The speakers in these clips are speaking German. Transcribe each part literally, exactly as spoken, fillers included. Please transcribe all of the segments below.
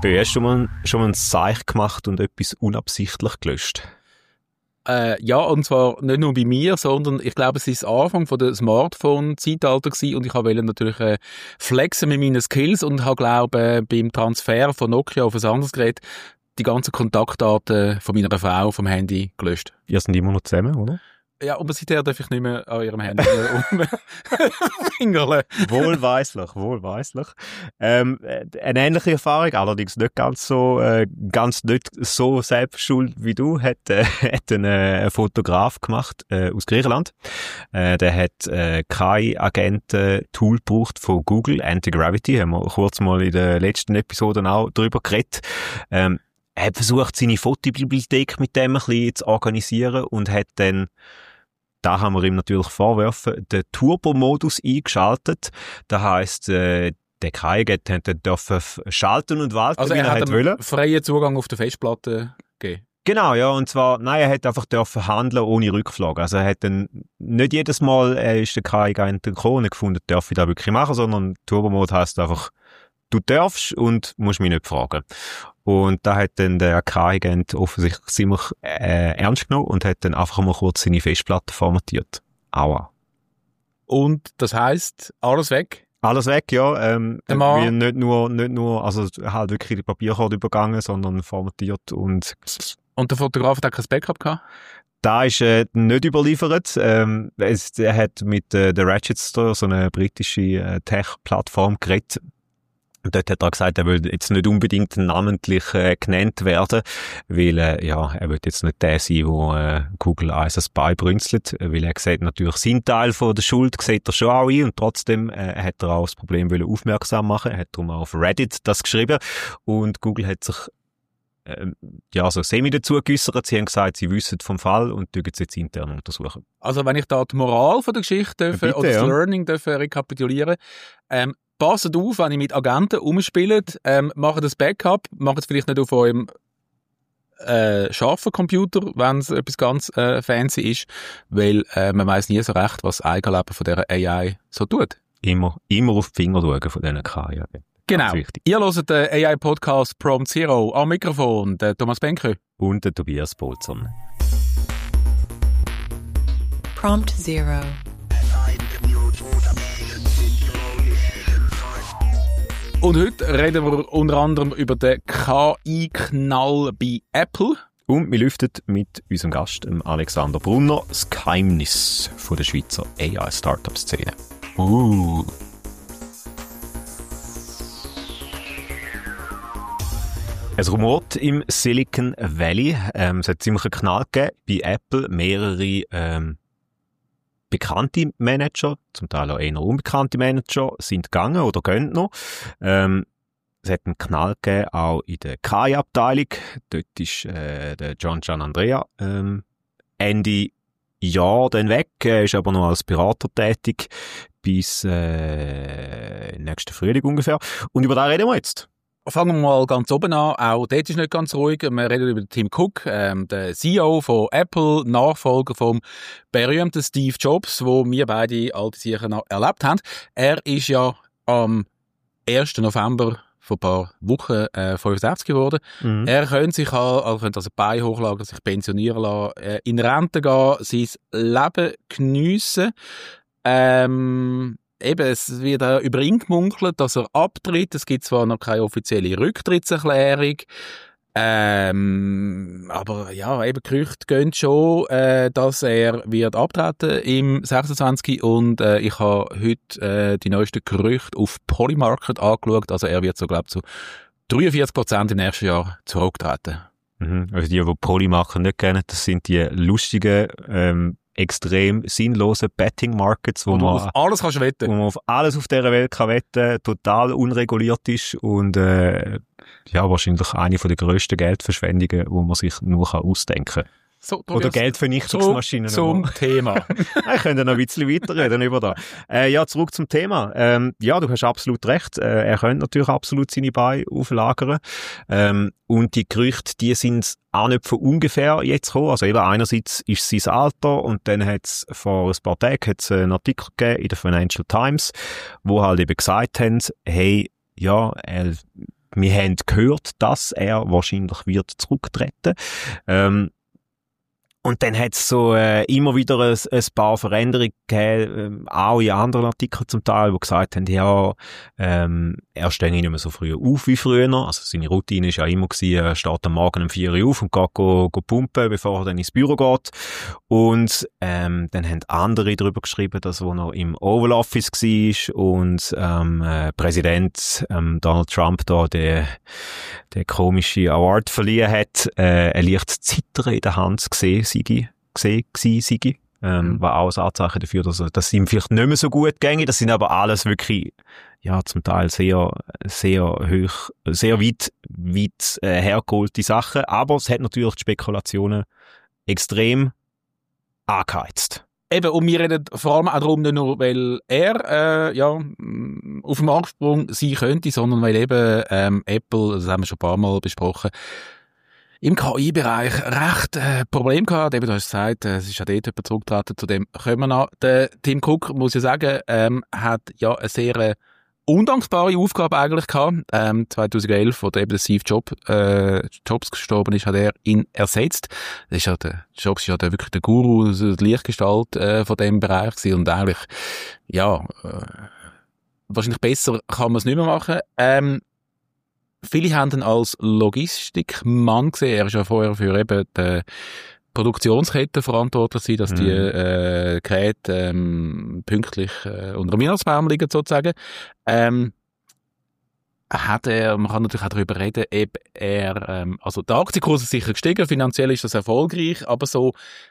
Du hast schon mal, schon mal ein Seich gemacht und etwas unabsichtlich gelöscht? Äh, ja, und zwar nicht nur bei mir, sondern ich glaube, es ist Anfang von der Smartphone-Zeitalter gewesen und ich wollte natürlich äh, flexen mit meinen Skills und habe, glaube äh, beim Transfer von Nokia auf ein anderes Gerät die ganzen Kontaktdaten von meiner Frau vom Handy gelöscht. Ihr seid immer noch zusammen, oder? Ja, aber seither darf ich nicht mehr an ihrem Handy umfingerle. Wohlweislich, wohlweislich. Ähm, eine ähnliche Erfahrung, allerdings nicht ganz so, äh, ganz nicht so selbstschuld wie du, hat, äh, hat ein, äh, ein Fotograf gemacht, äh, aus Griechenland. Äh, der hat, äh, K I-Agenten-Tool gebraucht von Google, Anti-Gravity, haben wir kurz mal in den letzten Episoden auch drüber geredet. Ähm, er hat versucht, seine Fotobibliothek mit dem ein bisschen zu organisieren und hat dann, da haben wir ihm natürlich vorwerfen, den Turbo-Modus eingeschaltet. Das heisst, äh, der K I-Agent dürfen schalten und walten, also wie er, er hat hat wollen. freien Zugang auf der Festplatte gegeben. Genau, ja, und zwar, nein, er hat einfach dürfen handeln ohne Rückfrage. Also er hat dann, nicht jedes Mal, er ist der K I-Agent gekommen und gefunden, darf ich das wirklich machen, sondern Turbo-Mode heisst einfach, du darfst und musst mich nicht fragen. Und da hat dann der K I-Agent offensichtlich ziemlich äh, ernst genommen und hat dann einfach mal kurz seine Festplatte formatiert. Aua. Und das heisst, alles weg? Alles weg, ja. Ähm, Mann, wie nicht nur, nicht nur, also halt wirklich die Papiercode übergangen, sondern formatiert und... Und der Fotograf hat auch kein Backup gehabt? Da ist äh, nicht überliefert. Ähm, es, er hat mit äh, der Ratchet Store, so eine britische äh, Tech-Plattform, geredet. Und dort hat er gesagt, er will jetzt nicht unbedingt namentlich äh, genannt werden, weil äh, ja, er will jetzt nicht der sein, wo äh, Google eins beibrünzelt, weil er sieht natürlich seinen Teil von der Schuld, sieht er schon auch ein und trotzdem äh, hat er auch das Problem wollen aufmerksam machen. Er hat darum auch auf Reddit das geschrieben und Google hat sich äh, ja so semi dazu geäussert. Sie haben gesagt, sie wissen vom Fall und tun es jetzt intern untersuchen. Also wenn ich da die Moral von der Geschichte dürfe, Bitte, oder das ja. Learning dürfe rekapitulieren, ähm, passt auf, wenn ihr mit Agenten umspielt, ähm, macht das Backup, macht es vielleicht nicht auf eurem äh, scharfen Computer, wenn es etwas ganz äh, fancy ist, weil äh, man weiss nie so recht, was das Eigenleben von dieser A I so tut. Immer, immer auf die Finger schauen von diesen K I. Genau. Ihr hört den A I-Podcast Prompt Zero. Am Mikrofon der Thomas Benke. Und der Tobias Bolzon. Prompt Zero. Und heute reden wir unter anderem über den K I-Knall bei Apple. Und wir lüften mit unserem Gast, dem Alexander Brunner, das Geheimnis von der Schweizer A I-Startup-Szene. Uh. Es rumort im Silicon Valley. Ähm, es hat ziemlich einen Knall gegeben. Bei Apple mehrere ähm, bekannte Manager, zum Teil auch eher unbekannte Manager, sind gegangen oder gehen noch. Ähm, es hat einen Knall gegeben, auch in der K I-Abteilung. Dort ist äh, der John Gianandrea ähm, Ende Jahr dann weg. Er ist aber noch als Berater tätig bis äh, nächsten Frühling ungefähr. Und über das reden wir jetzt. Fangen wir mal ganz oben an. Auch dort ist nicht ganz ruhig. Wir reden über Tim Cook, ähm, der C E O von Apple, Nachfolger vom berühmten Steve Jobs, wo wir beide alte Sicher noch erlebt haben. Er ist ja am ersten November vor ein paar Wochen äh, fünfundsechzig geworden. Mhm. Er könnte sich halt, also könnte also Bein hochlagern, sich pensionieren lassen, äh, in Rente gehen, sein Leben geniessen. Ähm, Eben, es wird auch über ihn gemunkelt, dass er abtritt. Es gibt zwar noch keine offizielle Rücktrittserklärung, ähm, aber ja, eben Gerüchte gehen schon, äh, dass er wird abtreten im sechsundzwanzig und äh, ich habe heute äh, die neuesten Gerüchte auf Polymarket angeschaut, also er wird so, glaube ich, zu dreiundvierzig Prozent im nächsten Jahr zurücktreten. Mhm. Also die, die Polymarket nicht kennen, das sind die lustigen, ähm, extrem sinnlose Betting-Markets, wo, wo man auf alles kannst wetten. Wo man auf alles auf dieser Welt kann wetten, total unreguliert ist und äh, ja, wahrscheinlich eine von der grössten Geldverschwendungen, wo man sich nur kann ausdenken kann. So, oder Geldvernichtungsmaschinen. Zum, zum Thema. Ich könnte noch ein bisschen weiterreden über das. Äh, ja, zurück zum Thema. Ähm, ja, du hast absolut recht. Äh, er könnte natürlich absolut seine Beine auflagern. Ähm, und die Gerüchte, die sind auch nicht von ungefähr jetzt gekommen. Also eben einerseits ist es sein Alter und dann hat es vor ein paar Tagen hat's einen Artikel gegeben in der Financial Times, wo halt eben gesagt haben, hey, ja, er wir haben gehört, dass er wahrscheinlich wird zurücktreten. Ähm, Und dann hat es so äh, immer wieder ein, ein paar Veränderungen gegeben, äh, auch in anderen Artikeln zum Teil, die gesagt haben, ja, ähm, er steht nicht mehr so früh auf wie früher. Also seine Routine war ja immer gewesen, er steht am Morgen um vier Uhr auf und geht go, go pumpen, bevor er dann ins Büro geht. Und ähm, dann haben andere darüber geschrieben, dass er noch im Oval Office war und ähm, äh, Präsident ähm, Donald Trump da der der komische Award verliehen hat, äh, ein leichtes Zittern in der Hand gesehen, Sigi, gesehen, gewesen, Sigi. Ähm, mhm. War auch ein Anzeichen dafür, dass, dass es ihm vielleicht nicht mehr so gut ginge. Das sind aber alles wirklich, ja, zum Teil sehr, sehr hoch, sehr weit, weit äh, hergeholte Sachen. Aber es hat natürlich die Spekulationen extrem angeheizt. Eben, und wir reden vor allem auch darum, nicht nur, weil er äh, ja, auf dem Ansprung sein könnte, sondern weil eben ähm, Apple, das haben wir schon ein paar Mal besprochen, im K I-Bereich recht äh, Problem gehabt. Eben, du hast gesagt, äh, es ist ja dort jemand zurückgetreten, zu dem kommen wir noch. Der Tim Cook, muss ich sagen, ähm, hat ja eine sehr äh, undankbare Aufgabe eigentlich gehabt. Ähm, zweitausendelf, wo eben der Steve Jobs, äh, Jobs gestorben ist, hat er ihn ersetzt. Das ist ja der, Jobs ist ja der, wirklich der Guru, die Lichtgestalt äh, von dem Bereich gewesen. Und eigentlich, ja, äh, wahrscheinlich besser kann man es nicht mehr machen. Ähm, viele haben ihn als Logistikmann gesehen. Er ist ja vorher für eben die Produktionskette verantwortlich sein, dass mhm. die äh, Geräte ähm, pünktlich äh, unter dem Weihnachtsbaum liegen, sozusagen. Ähm, hat er, man kann natürlich auch darüber reden, ob er, ähm, also der Aktienkurs ist sicher gestiegen, finanziell ist das erfolgreich, aber so,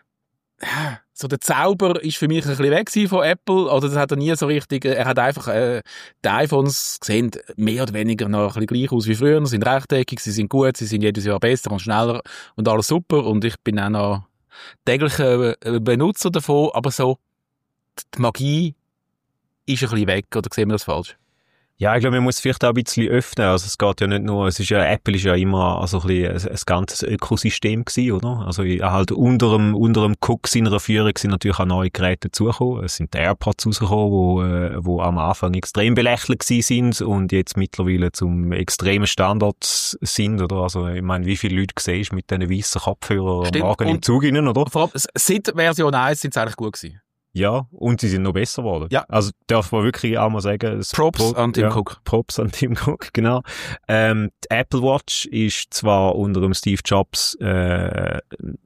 so der Zauber ist für mich ein bisschen weg von Apple, oder das hat er nie so richtig, er hat einfach, äh, die iPhones sehen mehr oder weniger noch ein bisschen gleich aus wie früher, sie sind rechteckig, sie sind gut, sie sind jedes Jahr besser und schneller und alles super und ich bin auch noch täglicher Benutzer davon, aber so, die Magie ist ein bisschen weg, oder sehen wir das falsch? Ja, ich glaube, man muss vielleicht auch ein bisschen öffnen. Also es geht ja nicht nur, es ist ja, Apple ist ja immer also ein bisschen ein, ein ganzes Ökosystem gewesen, oder? Also halt unter dem, unter dem Cook seiner Führung sind natürlich auch neue Geräte dazugekommen. Es sind die AirPods rausgekommen, wo, äh, wo am Anfang extrem belächelt gewesen sind und jetzt mittlerweile zum extremen Standard sind, oder? Also ich meine, wie viele Leute siehst du mit diesen weißen Kopfhörern am Morgen im Zug rein, oder? Vor allem, seit Version eins sind sie eigentlich gut gewesen. Ja, und sie sind noch besser geworden. Ja. Also darf man wirklich auch mal sagen. Props Pro- an Tim ja, Cook. Props an Tim Cook, genau. Ähm, die Apple Watch ist zwar unter dem Steve Jobs äh,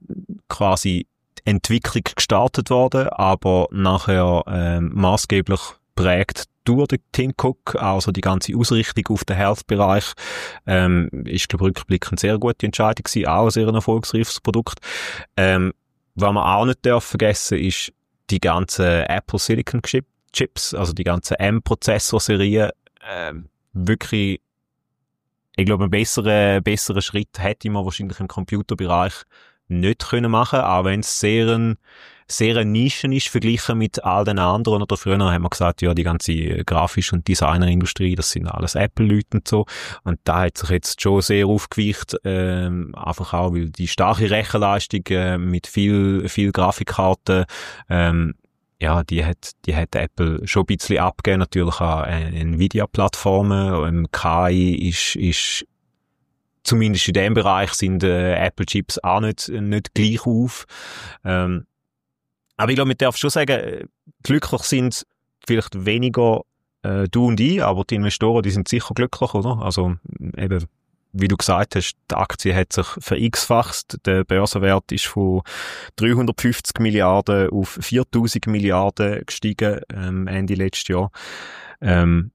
quasi die Entwicklung gestartet worden, aber nachher äh, maßgeblich prägt durch den Tim Cook, also die ganze Ausrichtung auf den Health-Bereich, ähm, ist, glaube ich, rückblickend sehr gute Entscheidung gewesen, auch ein sehr erfolgreiches Produkt. Ähm, was man auch nicht darf vergessen ist, die ganzen Apple Silicon Chip, Chips, also die ganzen M-Prozessor-Serien, äh, wirklich, ich glaube, einen besseren, besseren Schritt hätte man wahrscheinlich im Computerbereich nicht können machen, auch wenn es sehr ein, sehr eine Nische ist, verglichen mit all den anderen. Oder früher haben wir gesagt, ja, die ganze Grafisch- und Designerindustrie, das sind alles Apple-Leute und so. Und da hat sich jetzt schon sehr aufgeweicht, ähm, einfach auch, weil die starke Rechenleistung äh, mit viel, viel Grafikkarten, ähm, ja, die hat, die hat Apple schon ein bisschen abgegeben, natürlich auch äh, Nvidia-Plattformen. Ähm, K I ist, ist zumindest in dem Bereich sind äh, Apple-Chips auch nicht, nicht gleich auf. Ähm, aber ich glaube, man darf schon sagen, glücklich sind vielleicht weniger äh, du und ich, aber die Investoren, die sind sicher glücklich, oder? Also eben, wie du gesagt hast, die Aktie hat sich ver-x-facht, der Börsenwert ist von dreihundertfünfzig Milliarden auf viertausend Milliarden gestiegen ähm, Ende letztes Jahr. Ähm,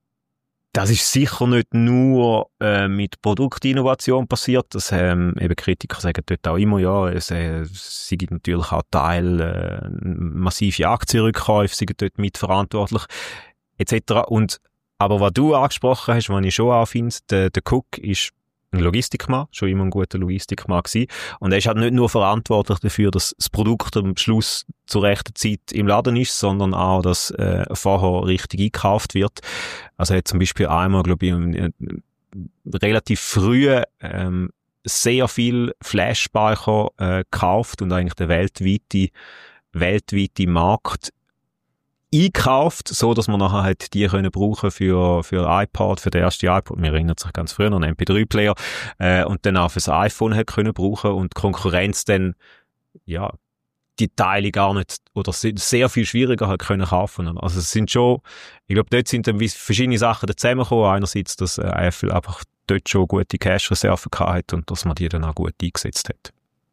Das ist sicher nicht nur äh, mit Produktinnovation passiert. Das ähm, eben Kritiker sagen dort auch immer, ja, es, äh, sie gibt natürlich auch Teil äh, massive Aktienrückkäufe, sie sind dort mitverantwortlich et cetera. Und aber was du angesprochen hast, was ich schon auch finde, der, der Cook ist ein Logistikmann, schon immer ein guter Logistikmann gewesen. Und er ist halt nicht nur verantwortlich dafür, dass das Produkt am Schluss zur rechten Zeit im Laden ist, sondern auch, dass äh, vorher richtig eingekauft wird. Also er hat zum Beispiel einmal, glaube ich, äh, relativ früh ähm, sehr viel Flash-Speicher äh, gekauft und eigentlich der weltweite, weltweite Markt eingekauft, so dass man nachher halt die können brauchen für für iPod, für den ersten iPod. Mir erinnert sich ganz früher an einen M P drei Player äh, und dann auch fürs iPhone hat können brauchen und die Konkurrenz dann ja die Teile gar nicht oder sehr viel schwieriger halt können kaufen. Also es sind schon, ich glaube, dort sind dann verschiedene Sachen zusammengekommen. Einerseits, dass äh, Apple einfach dort schon gute Cash-Reserven gehabt hat und dass man die dann auch gut eingesetzt hat.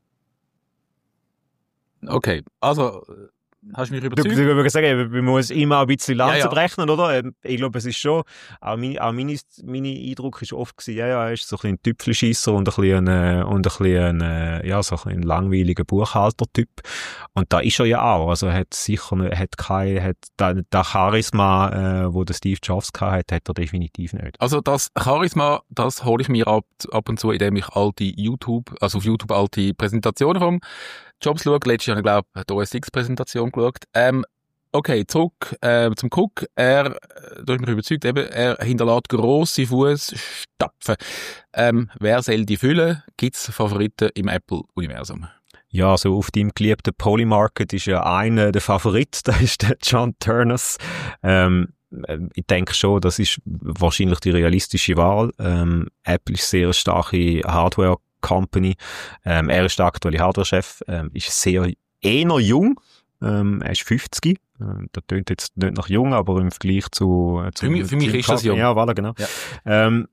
Okay, also hast du mich überzeugt? Du, du, du sagen, man muss immer ein bisschen Lanze ja, ja. brechen, oder? Ich glaube, es ist schon, auch mein, auch meine, meine Eindruck ist oft gewesen, ja, ja, er ist so ein bisschen ein Tüpfelscheisser und ein bisschen ein, und ein bisschen ein, ja, so ein, ein langweiliger Buchhalter-Typ. Und da ist er ja auch. Also, er hat sicher, er hat kein, hat, der, der Charisma, äh, wo der Steve Jobs hatte, hat er definitiv nicht. Also, das Charisma, das hole ich mir ab, ab und zu, indem ich alte YouTube, also auf YouTube alte Präsentationen vom Jobs schaue. Letztes Jahr, ich glaube, die O S X-Präsentation geschaut. Ähm, okay, zurück äh, zum Cook. Er, da ist mich überzeugt, eben, er hinterlässt grosse Fußstapfen. Ähm, wer soll die füllen? Gibt's Favoriten im Apple-Universum? Ja, also auf deinem geliebten Polymarket ist ja einer der Favorit, das ist der John Ternus. Ähm, ich denke schon, das ist wahrscheinlich die realistische Wahl. Ähm, Apple ist sehr starke Hardware Company. Ähm, er ist der aktuelle Hardware-Chef, ähm, ist sehr eher jung, ähm, er ist fünfzig. Ähm, das klingt jetzt nicht nach jung, aber im Vergleich zu... Äh, zu für mich, für mich ist das jung. Ja, voilà, genau. Ja. Ähm,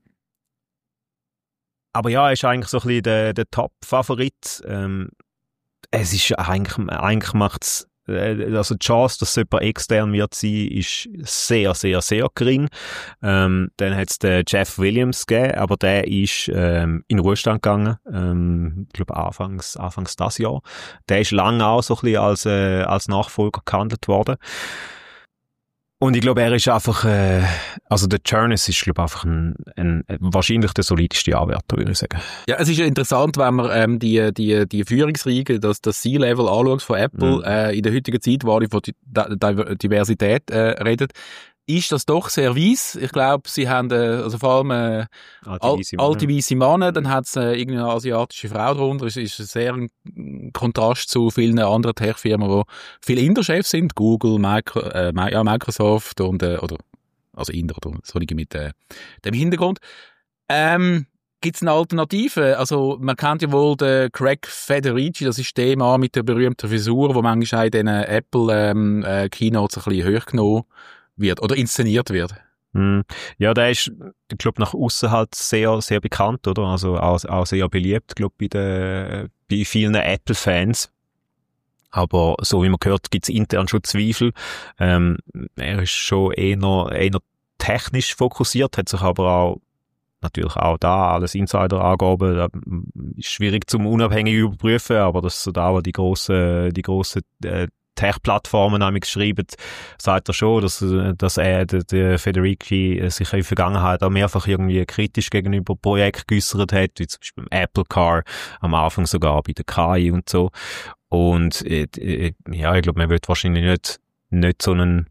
aber ja, er ist eigentlich so ein bisschen der, der Top-Favorit. Ähm, es ist eigentlich, eigentlich macht's also die Chance, dass jemand extern wird sein, ist sehr, sehr, sehr gering. Ähm, dann hat es den Jeff Williams gegeben, aber der ist ähm, in Ruhestand gegangen, ähm, ich glaube anfangs, anfangs das Jahr. Der ist lange auch so ein bisschen als, äh, als Nachfolger gehandelt worden. Und ich glaube, er ist einfach, äh, also der Ternus ist, glaube ich, einfach ein, ein, wahrscheinlich der solideste Anwärter, würde ich sagen. Ja, es ist ja interessant, wenn man ähm, die, die, die Führungsriege, das, das C-Level anschaut von Apple, mhm. äh, in der heutigen Zeit, wo die von Di- Diversität äh, redet, ist das doch sehr weiss. Ich glaube, sie haben, äh, also vor allem äh, alte weisse Männer, dann hat es äh, irgendeine asiatische Frau drunter. Es ist sehr ein Kontrast zu vielen anderen Tech-Firmen, wo viele Inder-Chefs sind, Google, Micro, äh, ja, Microsoft und, äh, oder, also Inder, oder solche mit äh, dem Hintergrund. Ähm, Gibt es eine Alternative? Also, man kennt ja wohl den Craig Federici, das ist der Mann mit der berühmten Frisur, wo manchmal auch in diesen Apple-Keynotes ähm, äh, ein bisschen hochgenommen wird oder inszeniert wird. Mm. Ja, der ist, ich glaube, nach außen halt sehr, sehr bekannt, oder? Also auch, auch sehr beliebt, glaube ich, bei, den, bei vielen Apple-Fans. Aber so wie man gehört, gibt es intern schon Zweifel. Ähm, er ist schon eher, eher technisch fokussiert, hat sich aber auch natürlich auch da alles Insider-Angaben, das ist schwierig zum unabhängig überprüfen, aber das sind auch die grossen, die grossen äh, Tech-Plattformen nämlich schreiben, sagt er schon, dass, dass er, der, der Federici, sich in der Vergangenheit auch mehrfach irgendwie kritisch gegenüber Projekten geäussert hat, wie zum Beispiel beim Apple Car, am Anfang sogar bei der K I und so. Und äh, ja, ich glaube, man wird wahrscheinlich nicht, nicht so einen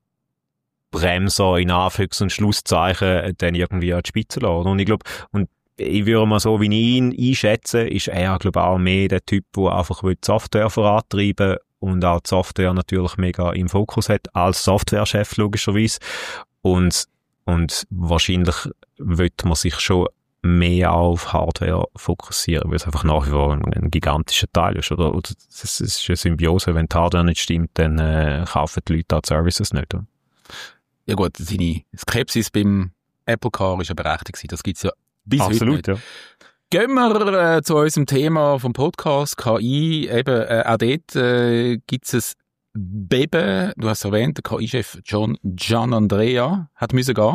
Bremser in Anführungs- und Schlusszeichen dann irgendwie an die Spitze lassen. Und ich glaube, und ich würde mal so, wie ich ihn einschätze, ist er, glaube ich, auch mehr der Typ, der einfach die Software vorantreiben und auch die Software natürlich mega im Fokus hat, als Softwarechef logischerweise. Und, und wahrscheinlich wird man sich schon mehr auf Hardware fokussieren, weil es einfach nach wie vor ein, ein gigantischer Teil ist. Oder, oder es ist eine Symbiose, wenn die Hardware nicht stimmt, dann äh, kaufen die Leute auch die Services nicht. Oder? Ja gut, seine Skepsis beim Apple Car ist ja berechtigt. Das gibt's ja bis Absolut, heute nicht. Ja. Gehen wir äh, zu unserem Thema vom Podcast, K I. Eben, äh, auch dort äh, gibt es ein Beben. Du hast erwähnt, der K I-Chef John Giannandrea hat müssen gehen.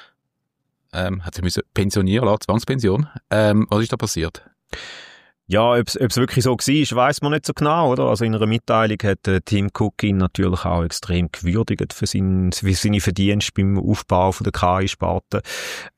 Ähm, hat sich müssen pensionieren lassen, Zwangspension. Ähm, was ist da passiert? Ja, ob es wirklich so war, weiss man nicht so genau, oder? Also in einer Mitteilung hat äh, Tim Cook ihn natürlich auch extrem gewürdigt für, sein, für seine Verdienste beim Aufbau von der K I-Sparte. Ähm,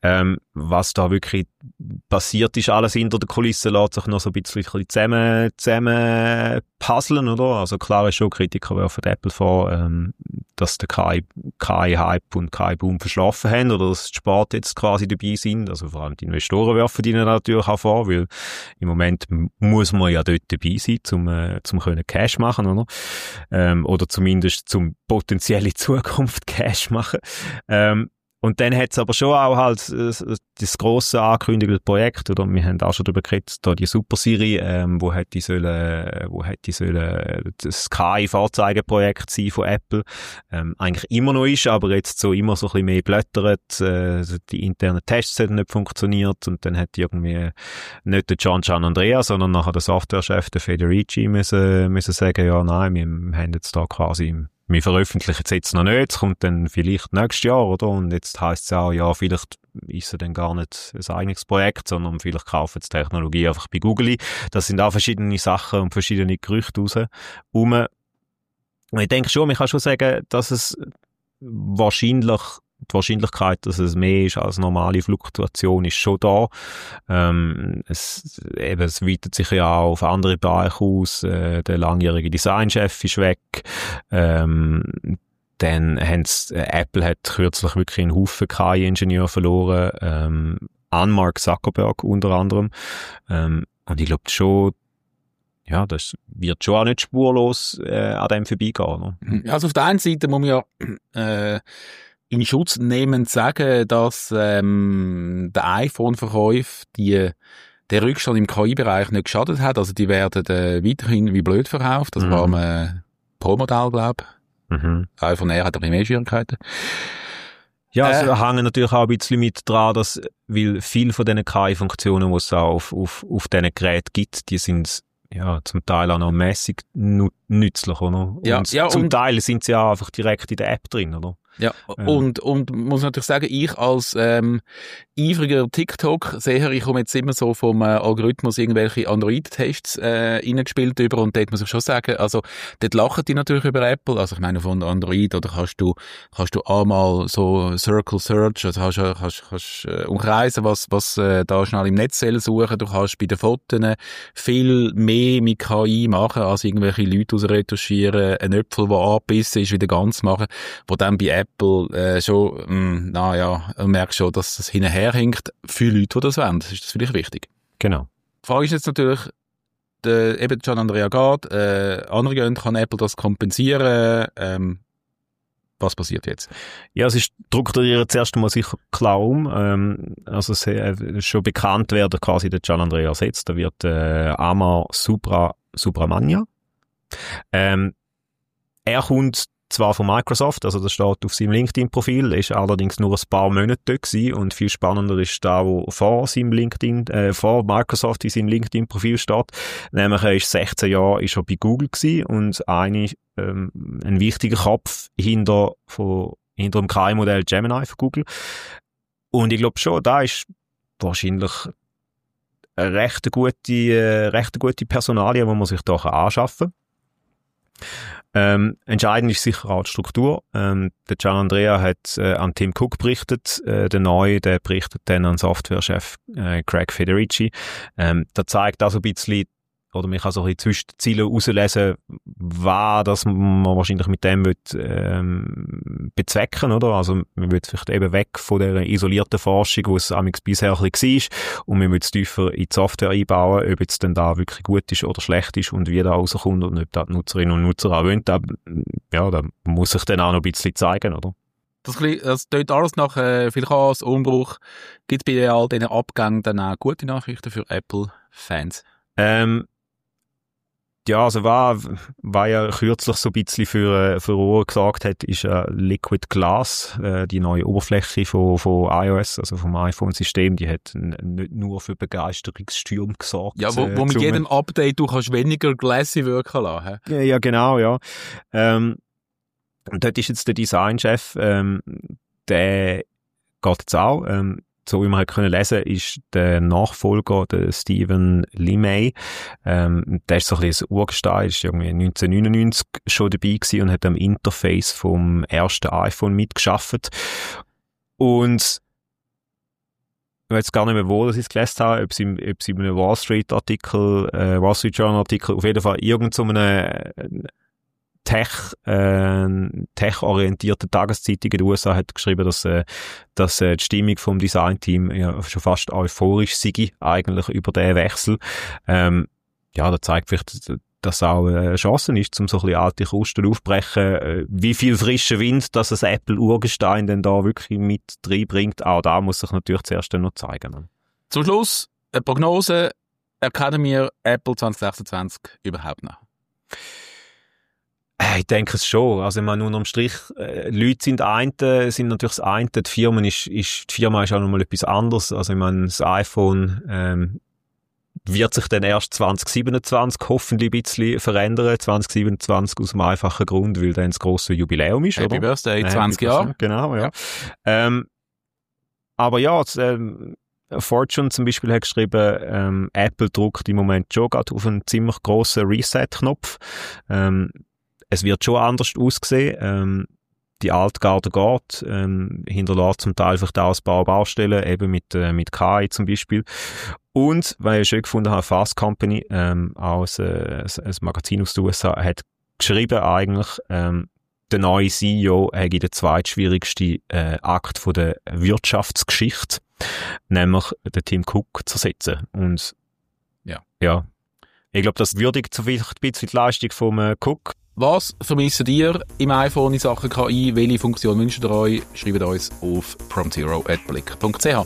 was da wirklich passiert ist, alles hinter der Kulisse lässt sich noch so ein bisschen zusammen, zusammen puzzeln, oder? Also klar ist schon, Kritiker werfen Apple vor, ähm, dass der K I-Hype und K I-Boom verschlafen haben, oder dass die Sparte jetzt quasi dabei sind. Also vor allem die Investoren werfen ihnen natürlich auch vor, weil im Moment muss man ja dort dabei sein, zum, äh, zum können Cash machen, oder? Ähm, oder zumindest zum potenzielle Zukunft Cash machen. Ähm, Und dann hat's aber schon auch halt äh, das grosse angekündigte Projekt, oder? Wir haben auch schon darüber geredet, da die Super-Serie, ähm, wo hätte sollen, wo hätte sollen das K I-Vorzeigeprojekt sein von Apple, ähm, eigentlich immer noch ist, aber jetzt so immer so ein bisschen mehr blättert, äh, die internen Tests haben nicht funktioniert und dann hat irgendwie nicht der Gian Gianandrea, sondern nachher der Softwarechef, der Federici, müssen, müssen sagen, ja, nein, wir haben jetzt da quasi wir veröffentlichen es jetzt noch nicht, es kommt dann vielleicht nächstes Jahr, oder? Und jetzt heisst es auch, ja, vielleicht ist es dann gar nicht ein eigenes Projekt, sondern vielleicht kaufen sie die Technologie einfach bei Google ein. Das sind auch verschiedene Sachen und verschiedene Gerüchte raus. Um. Ich denke schon, man kann schon sagen, dass es wahrscheinlich die Wahrscheinlichkeit, dass es mehr ist als normale Fluktuation, ist schon da. Ähm, es, eben, es weitet sich ja auch auf andere Bereiche aus. Äh, der langjährige Designchef ist weg. Ähm, dann haben's, äh, Apple hat kürzlich wirklich einen Haufen K I-Ingenieur verloren. Ähm, an Mark Zuckerberg unter anderem. Ähm, und ich glaube schon, ja, das wird schon auch nicht spurlos äh, an dem vorbeigehen. Ne? Also auf der einen Seite muss man ja äh, in Schutz nehmend sagen, dass ähm, der iPhone-Verkauf die der Rückstand im K I-Bereich nicht geschadet hat. Also die werden äh, weiterhin wie blöd verkauft. Das mhm. war ein Pro-Modell, glaube ich. Mhm. iPhone R hat ein bisschen mehr Schwierigkeiten. Ja, es äh, hängen natürlich auch ein bisschen mit dran, dass, weil viele von diesen K I-Funktionen, die es auch auf, auf, auf diesen Geräten gibt, die sind ja zum Teil auch noch mässig nützlich, oder? Ja, und ja, zum und Teil sind sie ja einfach direkt in der App drin, oder? Ja, ähm. und, und muss natürlich sagen, ich als ähm, eifriger TikTok-Seher, ich komme jetzt immer so vom äh, Algorithmus irgendwelche Android-Tests äh, reingespielt über und dort muss ich schon sagen, also dort lachen die natürlich über Apple, also ich meine von Android, oder kannst du kannst du einmal so Circle Search, also kannst du kannst, kannst, äh, umkreisen, was was äh, da schnell im Netz suchen, du kannst bei den Fotos viel mehr mit K I machen, als irgendwelche Leute aus retuschieren, ein Äpfel, der angebissen ist, wieder ganz machen, wo dann bei Apple äh, schon, mh, na ja, man merkt schon, dass das hinterher hinkt für Leute, die das wollen. Das ist das vielleicht wichtig. Genau. Die Frage ist jetzt natürlich, der, eben Gianandrea geht, äh, andere gehen, kann Apple das kompensieren? Ähm, was passiert jetzt? Ja, es ist strukturiert zuerst einmal sicher klar um. Ähm, also es äh, schon bekannt werden quasi der Gianandrea ersetzt. Da wird äh, Amar Subra, Subramania. Ähm, er kommt zwar von Microsoft, also das steht auf seinem LinkedIn-Profil, ist allerdings nur ein paar Monate dort gewesen und viel spannender ist da, wo vor seinem LinkedIn, äh, vor Microsoft in seinem LinkedIn-Profil steht. Nämlich er ist sechzehn Jahre ist er bei Google gewesen und eine, ähm, ein wichtiger Kopf hinter, von, hinter dem K I-Modell Gemini von Google. Und ich glaube schon, da ist wahrscheinlich eine recht gute, äh, recht gute Personalie, die man sich da anschaffen kann. Ähm, entscheidend ist sicher auch die Struktur. Ähm, der Gianandrea hat äh, an Tim Cook berichtet, äh, der Neue, der berichtet dann an Softwarechef äh, Craig Federici. Ähm, das zeigt auch so ein bisschen, oder man kann so ein bisschen zwischen den Zielen herauslesen, was das man wahrscheinlich mit dem will, ähm, bezwecken, oder? Also man will vielleicht eben weg von der isolierten Forschung, wo es amigs bisher ein bisschen war, und man will es tiefer in die Software einbauen, ob es denn da wirklich gut ist oder schlecht ist und wie da rauskommt und ob da die Nutzerinnen und Nutzer auch wollen. Da, ja, da muss sich dann auch noch ein bisschen zeigen, oder? Das, das klingt alles nach äh, viel Chaos, Umbruch. Gibt es bei all diesen Abgängen dann auch gute Nachrichten für Apple-Fans? Ähm, Ja, also was, was ja kürzlich so ein bisschen für, für Ohren gesagt hat, ist äh, Liquid Glass, äh, die neue Oberfläche von, von iOS, also vom iPhone-System, die hat n- nicht nur für Begeisterungsstürme gesorgt. Ja, wo, wo äh, mit zum, jedem Update du kannst weniger glassy wirken lassen. Ja, ja genau, ja. Ähm, und dort ist jetzt der Designchef, ähm, der geht jetzt auch, ähm, so wie man können lesen, ist der Nachfolger, der Stephen Limay. Ähm, der ist so ein bisschen ein Urgestein, ist irgendwie neunzehnhundertneunundneunzig schon dabei gewesen und hat am Interface vom ersten iPhone mitgeschafft. Und ich weiß gar nicht mehr, wo ich es gelesen habe, ob es in, ob es in einem Wall Street Artikel, äh, Wall Street Journal Artikel, auf jeden Fall irgend so einem Tech, äh, Tech-orientierten Tageszeitung in den U S A hat geschrieben, dass, äh, dass äh, die Stimmung vom Designteam ja schon fast euphorisch sei, eigentlich über den Wechsel. Ähm, ja, das zeigt vielleicht, dass auch äh, Chancen ist, um so ein bisschen alte Krusten aufzubrechen. Äh, wie viel frischer Wind, dass das Apple-Urgestein denn da wirklich mit reinbringt, auch da muss sich natürlich zuerst noch zeigen. Zum Schluss, eine Prognose, erkennen wir Apple zwanzig sechsundzwanzig überhaupt noch? Ich denke es schon. Also, ich meine, unterm Strich, äh, Leute sind eine, sind natürlich das eine. Die Firma ist, ist, die Firma ist auch nochmal etwas anderes. Also, ich meine, das iPhone, ähm, wird sich dann erst zwanzig siebenundzwanzig hoffentlich ein bisschen verändern. zwanzig siebenundzwanzig aus dem einfachen Grund, weil dann das grosse Jubiläum ist, Happy oder? Birthday, zwanzig Jahre. Genau, ja. ja. Ähm, aber ja, das, ähm, Fortune zum Beispiel hat geschrieben, ähm, Apple drückt im Moment schon gerade auf einen ziemlich grossen Reset-Knopf. Ähm, Es wird schon anders aussehen. Ähm, die Altgarde geht, ähm, hinterlässt zum Teil vielleicht auch ein paar Baustellen, eben mit, äh, mit K I zum Beispiel. Und, weil ich schön gefunden habe, Fast Company, ähm, auch ein, ein, ein Magazin aus den U S A, hat geschrieben eigentlich, ähm, der neue C E O hat den zweitschwierigsten äh, Akt von der Wirtschaftsgeschichte, nämlich den Tim Cook zu ersetzen. Und ja, ja, ich glaube, das würdigt so vielleicht ein bisschen die Leistung vom äh, Cook. Was vermisst ihr im iPhone in Sachen K I? Welche Funktion wünscht ihr euch? Schreibt uns auf promptzero at blick punkt c h.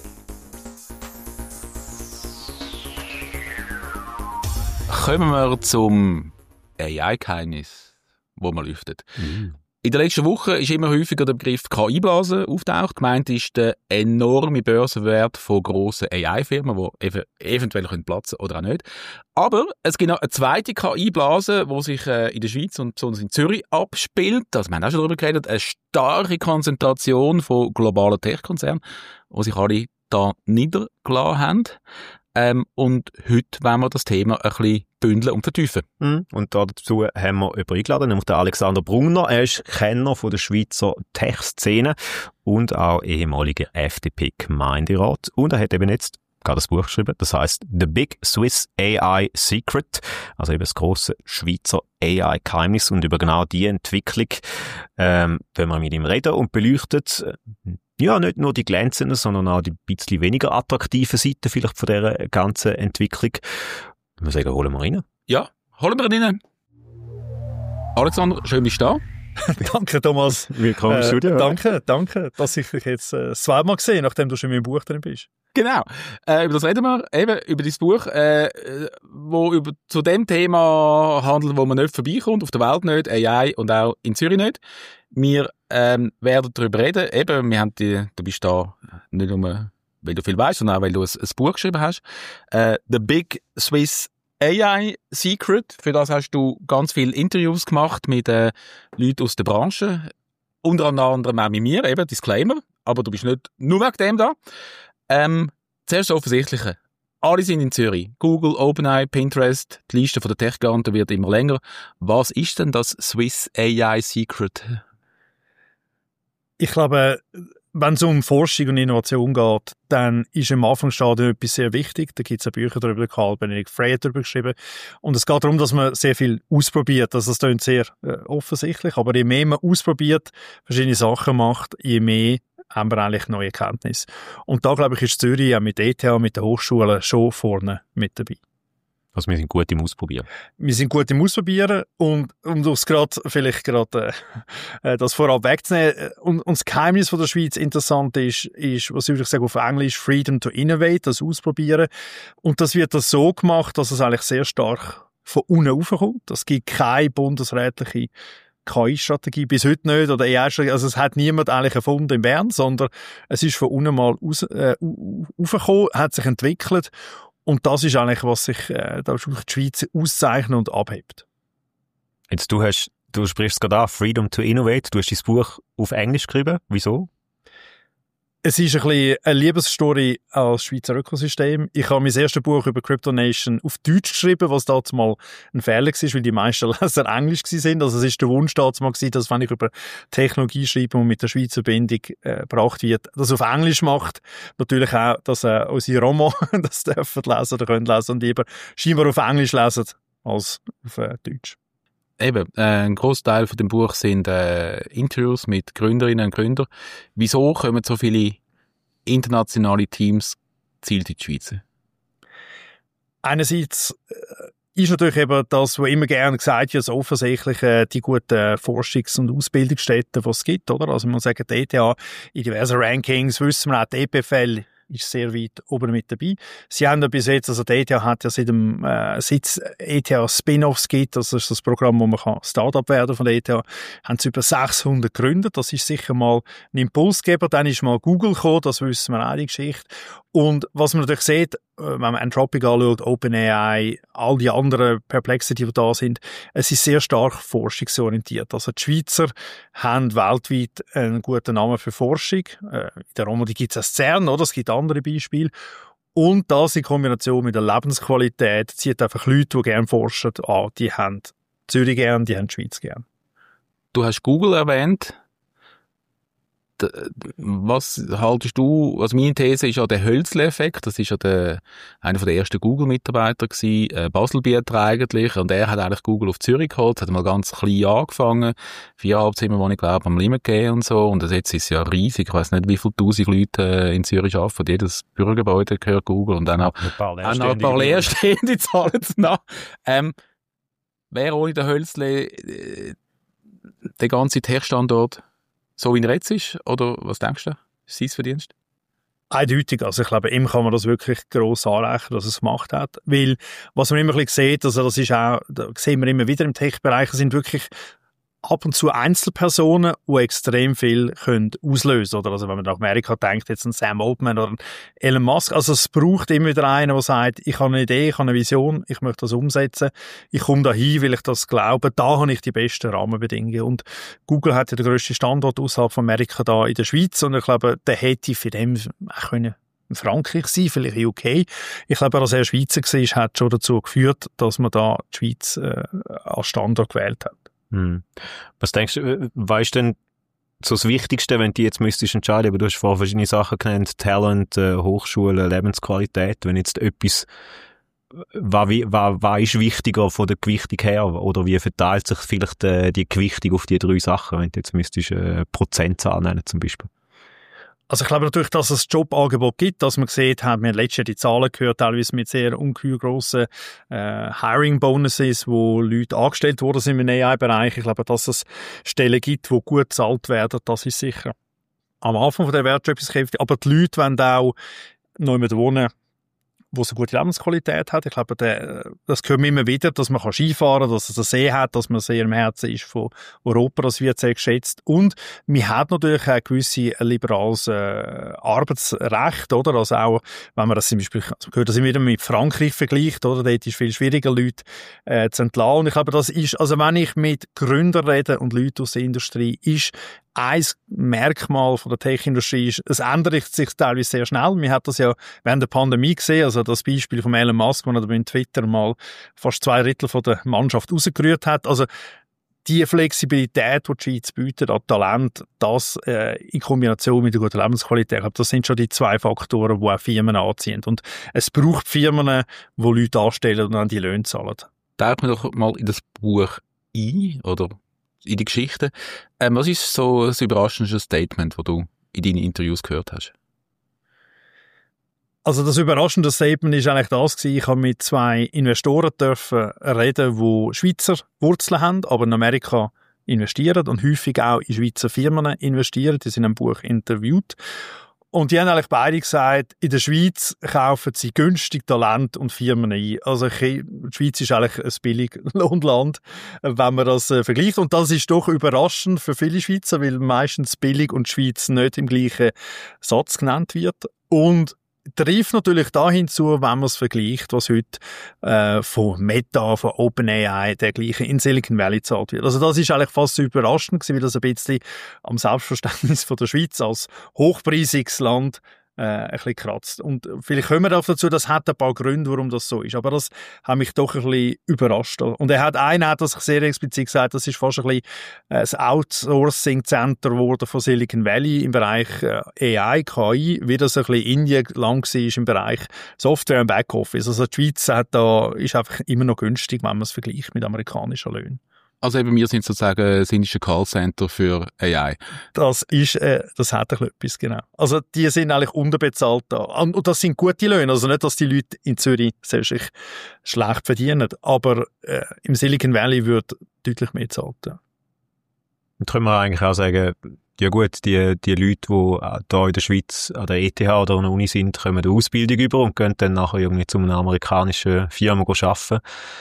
Kommen wir zum A I-Geheimnis, das man lüftet. Mhm. In der letzten Woche ist immer häufiger der Begriff K I-Blase auftaucht. Gemeint ist der enorme Börsenwert von grossen A I-Firmen, die ev- eventuell platzen können oder auch nicht. Aber es gibt noch eine zweite K I-Blase, die sich äh, in der Schweiz und besonders in Zürich abspielt. Also wir haben auch schon darüber geredet. Eine starke Konzentration von globalen Tech-Konzernen, die sich alle da niedergelassen haben. Ähm, und heute wollen wir das Thema ein bisschen bündeln und vertiefen. Mhm. Und dazu haben wir jemanden eingeladen, nämlich den Alexander Brunner. Er ist Kenner von der Schweizer Tech-Szene und auch ehemaliger F D P-Gemeinderat. Und er hat eben jetzt gerade ein Buch geschrieben, das heisst «The Big Swiss A I Secret», also eben das grosse Schweizer A I-Geheimnis. Und über genau diese Entwicklung ähm, wollen wir mit ihm reden und beleuchtet ja, nicht nur die glänzenden, sondern auch die bisschen weniger attraktiven Seiten vielleicht von dieser ganzen Entwicklung. Ich würde sagen, holen wir rein. Ja, holen wir ihn rein. Alexander, schön bist du da. Danke, Thomas. Willkommen im äh, Studio. Danke, danke, dass ich dich jetzt äh, zweimal gesehen, nachdem du schon in meinem Buch drin bist. Genau. Äh, über das reden wir, eben über dein Buch, äh, wo über zu dem Thema handelt, wo man nicht vorbeikommt, auf der Welt nicht, A I und auch in Zürich nicht. Wir ähm, werden darüber reden. Eben, wir haben die, du bist da nicht nur, weil du viel weißt, sondern auch, weil du ein, ein Buch geschrieben hast. Äh, The Big Swiss A I Secret. Für das hast du ganz viele Interviews gemacht mit äh, Leuten aus der Branche. Unter anderem auch mit mir, eben, Disclaimer. Aber du bist nicht nur wegen dem da. Ähm, zuerst das Offensichtliche. Alle sind in Zürich. Google, OpenAI, Pinterest. Die Liste der Tech-Giganten wird immer länger. Was ist denn das Swiss A I Secret? Ich glaube, wenn es um Forschung und Innovation geht, dann ist im Anfangsstadium etwas sehr wichtig. Da gibt es Bücher darüber, Karl Benedikt Frey darüber geschrieben. Und es geht darum, dass man sehr viel ausprobiert. Also das klingt sehr äh, offensichtlich. Aber je mehr man ausprobiert, verschiedene Sachen macht, je mehr haben wir eigentlich neue Erkenntnisse. Und da, glaube ich, ist Zürich auch mit E T H, mit den Hochschulen schon vorne mit dabei. Also wir sind gut im Ausprobieren. Wir sind gut im Ausprobieren und um das gerade vielleicht gerade äh, das vorab wegzunehmen. Und, und das Geheimnis von der Schweiz interessant ist, ist, was würde ich sagen auf Englisch, Freedom to Innovate, das Ausprobieren. Und das wird das so gemacht, dass es eigentlich sehr stark von unten raufkommt. Es gibt keine bundesrätliche K I-Strategie, bis heute nicht, oder eher, also es hat niemand eigentlich erfunden in Bern, sondern es ist von unten mal raus, äh, raufgekommen, hat sich entwickelt. Und das ist eigentlich, was sich äh, da die Schweiz auszeichnet und abhebt. Jetzt du hast, du sprichst gerade an, Freedom to Innovate. Du hast dein Buch auf Englisch geschrieben. Wieso? Es ist ein bisschen eine Liebesstory als Schweizer Ökosystem. Ich habe mein erstes Buch über CryptoNation auf Deutsch geschrieben, was damals mal ein Fehler war, weil die meisten Leser Englisch waren. Also es ist der Wunsch damals mal gewesen, dass wenn ich über Technologie schreibe und mit der Schweizer Verbindung äh, gebracht wird, das auf Englisch macht. Natürlich auch, dass äh, unsere Roman das dürfen lesen oder können lesen und lieber scheinbar auf Englisch lesen als auf äh, Deutsch. Eben, äh, ein Großteil von dem Buch sind äh, Interviews mit Gründerinnen und Gründern. Wieso kommen so viele internationale Teams gezielt in die Schweiz? Einerseits äh, ist natürlich eben das, was immer gerne gesagt wird, das Offensichtliche, die guten Forschungs- und Ausbildungsstätten, die es gibt, oder? Also man sagt, die E T H in diversen Rankings, wissen wir auch, die E P F L ist sehr weit oben mit dabei. Sie haben ja bis jetzt, also die E T H hat ja seit dem äh, seit E T H Spin-Offs gibt, das ist das Programm, wo man kann Start-up werden von der E T H, haben sie über sechshundert gegründet. Das ist sicher mal ein Impulsgeber. Dann ist mal Google gekommen, das wissen wir auch, die Geschichte. Und was man natürlich sieht, wenn man Anthropic anschaut, OpenAI, all die anderen Perplexity, die da sind, es ist sehr stark forschungsorientiert. Also die Schweizer haben weltweit einen guten Namen für Forschung. Äh, in der Romo gibt es das CERN, oder? Es gibt andere Beispiele. Und das in Kombination mit der Lebensqualität zieht einfach Leute, die gerne forschen, an. Die haben Zürich gern, die haben die Schweiz gern. Du hast Google erwähnt. Was haltest du, also meine These ist ja der Hölzle-Effekt, das ist ja der, einer der ersten Google-Mitarbeiter gewesen, äh, Baselbieter eigentlich, und er hat eigentlich Google auf Zürich geholt, hat mal ganz klein angefangen, viereinhalb Zimmer, wo ich glaube, am Limmatgate und so, und jetzt ist es ja riesig, ich weiss nicht, wie viele tausend Leute äh, in Zürich arbeiten, jedes Bürgergebäude gehört Google, und dann auch ein paar leerstehende, leerstehende Zahlen nach. Ähm, wäre ohne den Hölzle äh, der ganze Tech-Standort so wie er jetzt ist? Oder was denkst du? Ist sein Verdienst? Eindeutig. Also ich glaube, ihm kann man das wirklich gross anrechnen, dass er es gemacht hat. Weil, was man immer ein bisschen sieht, also das ist auch, da sehen wir immer wieder im Tech-Bereich, sind wirklich ab und zu Einzelpersonen, die extrem viel können auslösen können. Also wenn man nach Amerika denkt, jetzt an Sam Altman oder Elon Musk. Also es braucht immer wieder einen, der sagt, ich habe eine Idee, ich habe eine Vision, ich möchte das umsetzen. Ich komme dahin, weil ich das glaube. Da habe ich die besten Rahmenbedingungen. Und Google hat ja den grössten Standort außerhalb von Amerika da in der Schweiz. Und ich glaube, der hätte für den auch können in Frankreich sein, vielleicht in U K. Ich glaube, dass er Schweizer war, hat schon dazu geführt, dass man da die Schweiz äh, als Standort gewählt hat. Hm. Was denkst du, was ist denn so das Wichtigste, wenn du jetzt müsstest entscheiden, aber du hast vorhin verschiedene Sachen genannt, Talent, äh, Hochschule, Lebensqualität, wenn jetzt etwas, was, was, was ist wichtiger von der Gewichtung her, oder wie verteilt sich vielleicht äh, die Gewichtung auf die drei Sachen, wenn du jetzt müsstest äh, Prozentzahl nennen zum Beispiel? Also ich glaube natürlich, dass es Jobangebot gibt, dass man gesehen hat, wir haben letztes Jahr die Zahlen gehört, teilweise mit sehr ungeheuer grossen äh, Hiring-Bonuses, wo Leute angestellt worden sind im A I-Bereich. Ich glaube, dass es Stellen gibt, die gut bezahlt werden, das ist sicher am Anfang von der Wertschöpfungskette. Aber die Leute wollen auch noch jemanden wohnen, wo es eine gute Lebensqualität hat. Ich glaube, der, das hören wir immer wieder, dass man Skifahren kann, dass es einen See hat, dass man sehr im Herzen ist von Europa, das wird sehr geschätzt. Und man hat natürlich auch gewisse liberales äh, Arbeitsrecht, oder? Also auch, wenn man das zum Beispiel, also man gehört das immer wieder mit Frankreich vergleicht, oder? Dort ist es viel schwieriger, Leute äh, zu entlassen. Und ich glaube, das ist, also wenn ich mit Gründern rede und Leuten aus der Industrie, ist ein Merkmal von der Tech-Industrie ist, es ändert sich teilweise sehr schnell. Man hat das ja während der Pandemie gesehen, also das Beispiel von Elon Musk, wo er bei Twitter mal fast zwei Drittel von der Mannschaft rausgerührt hat. Also die Flexibilität, die die Schweiz bietet an Talent, das äh, in Kombination mit der guten Lebensqualität, ich glaube, das sind schon die zwei Faktoren, die auch Firmen anziehen. Und es braucht Firmen, die Leute anstellen und dann die Löhne zahlen. Tauchen wir doch mal in das Buch ein, oder in die Geschichte. Ähm, was ist so das überraschendste Statement, das du in deinen Interviews gehört hast? Also das überraschende Statement ist eigentlich das gewesen. Ich habe mit zwei Investoren dürfen reden, die Schweizer Wurzeln haben, aber in Amerika investieren und häufig auch in Schweizer Firmen investieren. Die sind im Buch interviewt. Und die haben eigentlich beide gesagt, in der Schweiz kaufen sie günstig Talent und Firmen ein. Also die Schweiz ist eigentlich ein Billiglohnland, wenn man das äh, vergleicht. Und das ist doch überraschend für viele Schweizer, weil meistens billig und Schweiz nicht im gleichen Satz genannt wird. Und trifft natürlich dahin zu, wenn man es vergleicht, was heute äh, von Meta, von OpenAI, dergleichen in Silicon Valley gezahlt wird. Also das ist eigentlich fast überraschend gewesen, weil das ein bisschen am Selbstverständnis von der Schweiz als hochpreisiges Land äh, ein bisschen kratzt. Und vielleicht kommen wir dazu, das hat ein paar Gründe, warum das so ist. Aber das hat mich doch ein bisschen überrascht. Und er hat einer hat das sehr explizit gesagt, das ist fast ein bisschen ein Outsourcing-Center geworden von Silicon Valley im Bereich äh, A I, K I, wie das ein bisschen Indien lang war im Bereich Software und Backoffice. Also die Schweiz hat da, ist einfach immer noch günstig, wenn man es vergleicht mit amerikanischen Löhnen. Also eben, wir sind sozusagen das indische Callcenter für A I. Das ist, äh, das hat ein etwas, genau. Also die sind eigentlich unterbezahlt da. Und das sind gute Löhne, also nicht, dass die Leute in Zürich sich schlecht verdienen, aber äh, im Silicon Valley wird deutlich mehr gezahlt. Ja. Und können wir eigentlich auch sagen, ja gut, die, die Leute, die da in der Schweiz an der E T H oder an der Uni sind, kommen eine Ausbildung über und gehen dann nachher irgendwie zu einer amerikanischen Firma arbeiten.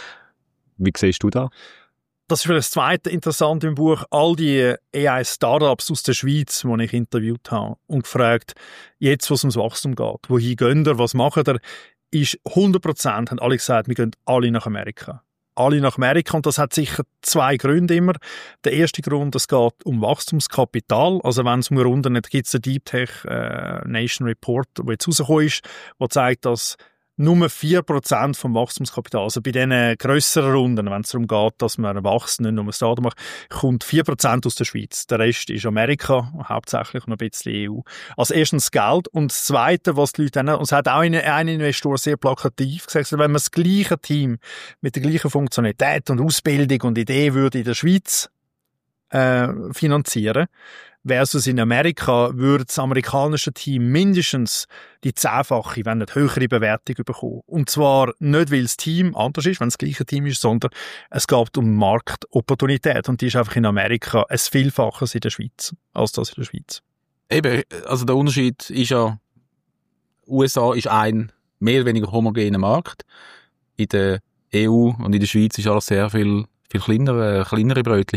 Wie siehst du das? Das ist vielleicht das zweite Interessante im Buch. All die A I-Startups aus der Schweiz, die ich interviewt habe und gefragt, jetzt, wo es ums Wachstum geht, wohin gehen ihr, was macht ihr, ist hundert Prozent haben alle gesagt, wir gehen alle nach Amerika. Alle nach Amerika und das hat sicher zwei Gründe immer. Der erste Grund, es geht um Wachstumskapital. Also wenn es um Runden nicht gibt, es den Deep Tech äh, Nation Report, der jetzt rausgekommen ist, der zeigt, dass nur vier Prozent vom Wachstumskapital, also bei diesen grösseren Runden, wenn es darum geht, dass man wächst, nicht nur ein Startup macht, kommt vier Prozent aus der Schweiz. Der Rest ist Amerika, hauptsächlich noch ein bisschen E U. Also erstens Geld und das Zweite, was die Leute haben, und es hat auch ein, ein Investor sehr plakativ gesagt, wenn man das gleiche Team mit der gleichen Funktionalität und Ausbildung und Idee würde in der Schweiz äh, finanzieren, versus in Amerika würde das amerikanische Team mindestens die zehnfache, wenn nicht höhere Bewertung bekommen. Und zwar nicht, weil das Team anders ist, wenn es das gleiche Team ist, sondern es geht um Marktopportunität. Und die ist einfach in Amerika ein Vielfaches in der Schweiz, als das in der Schweiz. Eben, also der Unterschied ist ja, U S A ist ein mehr oder weniger homogener Markt. In der E U und in der Schweiz ist alles sehr viel, viel kleiner, äh, kleinere Brötchen.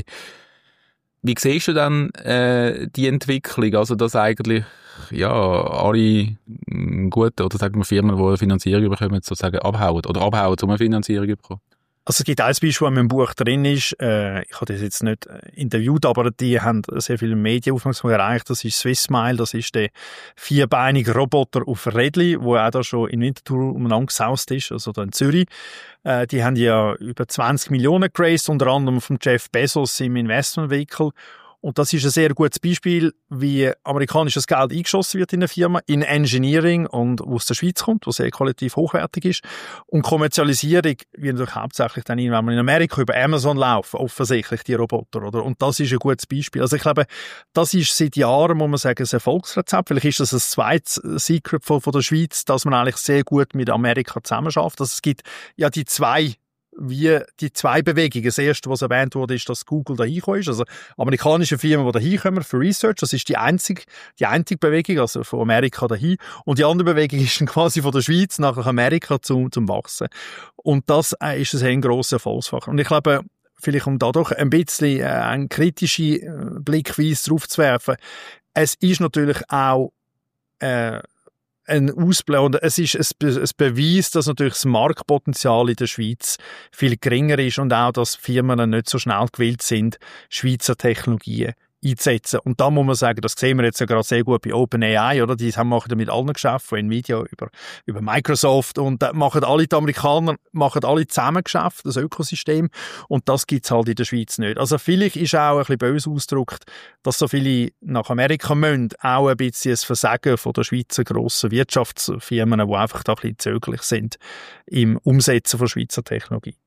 Wie siehst du dann äh, die Entwicklung? Also, dass eigentlich ja, alle gute, oder sagen wir Firmen, die eine Finanzierung bekommen, sozusagen abhauen oder abhauen, um eine Finanzierung zu bekommen? Also es gibt ein Beispiel, das in meinem Buch drin ist. Äh, ich habe das jetzt nicht interviewt, aber die haben sehr viele Medienaufmerksamkeit erreicht. Das ist Swissmile, das ist der vierbeinige Roboter auf Rädli, wo auch da schon in Winterthur umeinander gesaust ist, also da in Zürich. Äh, die haben ja über zwanzig Millionen geraced, unter anderem von Jeff Bezos im Investment Vehicle. Und das ist ein sehr gutes Beispiel, wie amerikanisches Geld eingeschossen wird in eine Firma, in Engineering und wo aus der Schweiz kommt, was sehr qualitativ hochwertig ist. Und Kommerzialisierung wird natürlich hauptsächlich dann, wenn man in Amerika über Amazon laufen, offensichtlich die Roboter, oder? Und das ist ein gutes Beispiel. Also ich glaube, das ist seit Jahren, muss man sagen, ein Erfolgsrezept. Vielleicht ist das ein zweites Secret von, von der Schweiz, dass man eigentlich sehr gut mit Amerika zusammenarbeitet. Also es gibt ja die zwei wie die zwei Bewegungen. Das erste, was erwähnt wurde, ist, dass Google dahin gekommen ist. Also amerikanische Firmen, die dahin kommen für Research, das ist die einzige, die einzige Bewegung, also von Amerika dahin. Und die andere Bewegung ist dann quasi von der Schweiz nach Amerika zum, zum Wachsen. Und das äh, ist ein grosser Erfolgsfaktor. Und ich glaube, vielleicht um da doch ein bisschen äh, eine kritische äh, Blickweise drauf zu werfen, es ist natürlich auch äh, ein Ausblick, und es ist ein Beweis, dass natürlich das Marktpotenzial in der Schweiz viel geringer ist und auch, dass Firmen nicht so schnell gewillt sind, Schweizer Technologien einzusetzen. Und da muss man sagen, das sehen wir jetzt ja gerade sehr gut bei OpenAI, oder? Die haben machen mit allen Geschäften, von Nvidia über, über Microsoft, und da machen alle die Amerikaner, machen alle zusammen Geschäfte, das Ökosystem, und das gibt's halt in der Schweiz nicht. Also vielleicht ist auch ein bisschen böse ausgedrückt, dass so viele nach Amerika müssen, auch ein bisschen ein Versagen von der Schweizer grossen Wirtschaftsfirmen, die einfach da ein bisschen zögerlich sind im Umsetzen von Schweizer Technologie.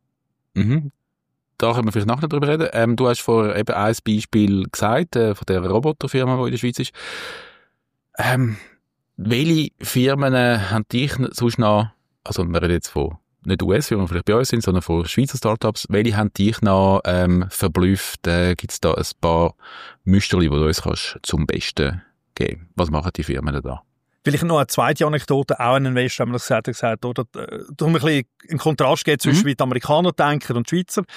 Mhm. Da können wir vielleicht nachher drüber reden. Ähm, du hast vorher eben ein Beispiel gesagt, äh, von der Roboterfirma, die in der Schweiz ist. Ähm, welche Firmen äh, haben dich sonst noch, also wir reden jetzt von nicht U S-Firmen, vielleicht bei uns sind, sondern von Schweizer Startups, welche haben dich noch ähm, verblüfft? Äh, Gibt es da ein paar Müsterli, die du uns kannst zum Besten geben? Was machen die Firmen da? Vielleicht noch eine zweite Anekdote, auch ein Investor, haben wir das gesagt, gesagt, oder, da haben wir ein bisschen einen Kontrast gegeben zwischen, mhm. wie die Amerikaner denken und die Schweizer.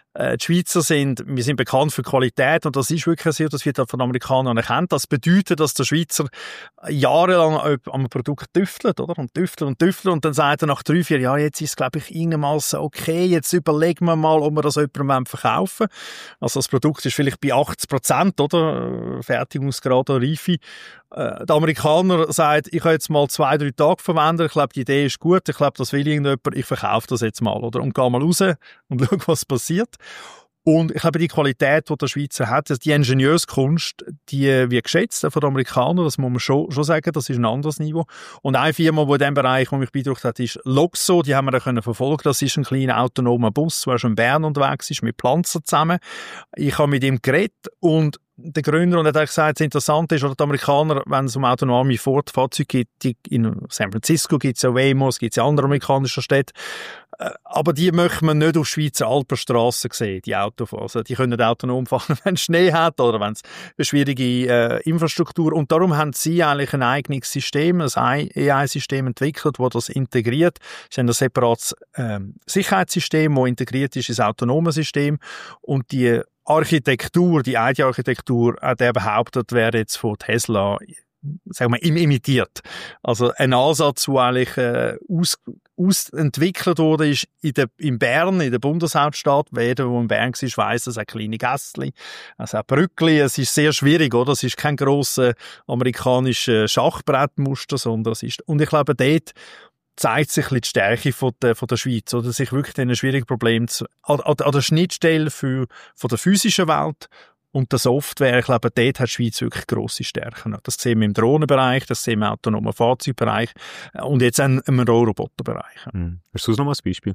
Äh, die Schweizer sind, wir sind bekannt für Qualität und das ist wirklich so, das wird auch von den Amerikanern erkannt. Das bedeutet, dass der Schweizer jahrelang an einem Produkt tüftelt, oder? Und tüftelt und tüftelt und dann sagt er nach drei, vier Jahren, jetzt ist es, glaube ich, irgendwann so, okay, jetzt überlegen wir mal, ob wir das jemandem verkaufen. Also das Produkt ist vielleicht bei achtzig Prozent, oder? Fertigungsgrad oder Reife. Äh, der Amerikaner sagt, ich habe jetzt mal zwei, drei Tage verwendet, ich glaube, die Idee ist gut, ich glaube, das will irgendjemand, ich verkaufe das jetzt mal, oder? Und gehe mal raus und schaue, was passiert. Und ich glaube, die Qualität, die der Schweizer hat, die Ingenieurskunst, die wird geschätzt von den Amerikanern, das muss man schon, schon sagen, das ist ein anderes Niveau. Und eine Firma, die in diesem Bereich, die mich beeindruckt hat, ist Loxo, die haben wir dann können verfolgen. Das ist ein kleiner autonomer Bus, der schon in Bern unterwegs ist, mit Pflanzen zusammen. Ich habe mit ihm geredet und der Gründer, und er hat gesagt, das Interessante ist, oder die Amerikaner, wenn es um autonome Ford-Fahrzeuge geht, die, in San Francisco gibt es ja Waymo, es gibt ja andere amerikanische Städte, aber die möchte man nicht auf Schweizer Alpenstrassen sehen, die Autos. Also die können autonom fahren, wenn es Schnee hat oder wenn es eine schwierige äh, Infrastruktur. Und darum haben sie eigentlich ein eigenes System, ein A I-System entwickelt, das das integriert. Sie haben ein separates äh, Sicherheitssystem, das integriert ist ins autonome System. Und die Architektur, die I D-Architektur, hat er behauptet, wäre jetzt von Tesla, sagen wir, imitiert. Also ein Ansatz, der eigentlich äh, aus, ausentwickelt wurde, ist in, der, in Bern, in der Bundeshauptstadt. Wer, der in Bern war, weiss, es hat kleine Gässchen, es hat Brückli. Es ist sehr schwierig, oder? Es ist kein grosser amerikanischer Schachbrettmuster, sondern es ist, und ich glaube, dort zeigt sich die Stärke von der, von der Schweiz, oder sich wirklich diesen schwierigen Problemen zu, an, an der Schnittstelle für, von der physischen Welt und der Software. Ich glaube, dort hat die Schweiz wirklich grosse Stärken. Das sehen wir im Drohnenbereich, das sehen wir im autonomen Fahrzeugbereich und jetzt auch im Roboterbereich. Hm. Hast du noch mal ein Beispiel?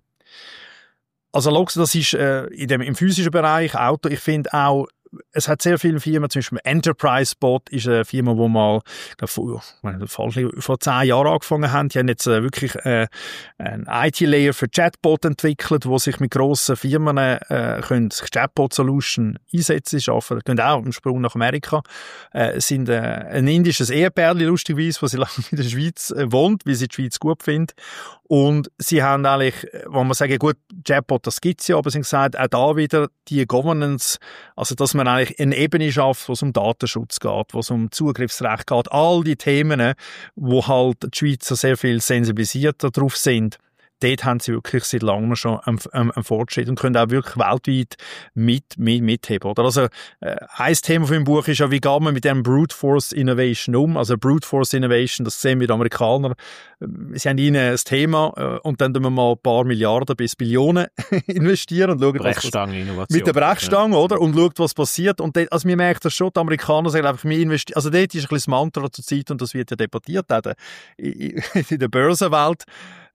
Also Loxo, das ist äh, in dem, im physischen Bereich, Auto, ich finde auch, es hat sehr viele Firmen, zum Beispiel Enterprise Bot ist eine Firma, die mal glaub, vor, vor zehn Jahren angefangen haben. Die haben jetzt äh, wirklich äh, einen I T-Layer für Chatbot entwickelt, wo sich mit grossen Firmen äh, können Chatbot-Solution einsetzen, schaffen. Können auch im Sprung nach Amerika. Äh, sind äh, ein indisches Ehepärchen, lustigerweise, das sie lange in der Schweiz äh, wohnt, weil sie die Schweiz gut findet. Und sie haben eigentlich, wo man sagen, gut, Chatbot, das gibt's ja, aber sie haben gesagt, auch da wieder die Governance, also dass man eigentlich eine Ebene schafft, wo es um Datenschutz geht, wo es um Zugriffsrecht geht, all die Themen, wo halt die Schweizer sehr viel sensibilisierter drauf sind. Dort haben sie wirklich seit langem schon einen, einen, einen Fortschritt und können auch wirklich weltweit mit, mit, mitheben. Oder? Also, äh, ein Thema von meinem Buch ist ja, wie geht man mit dem Brute Force Innovation um? Also, Brute Force Innovation, das sehen wir die Amerikaner. Sie haben ihnen ein Thema äh, und dann tun wir mal ein paar Milliarden bis Billionen investieren und schauen, was Innovation. Mit der Brechstange, ja. Oder? Und schaut, was passiert. Und dort, also, wir merken das schon, die Amerikaner sagen einfach, wir investieren, also, dort ist ein bisschen das Mantra zur Zeit und das wird ja debattiert auch in, in der Börsenwelt.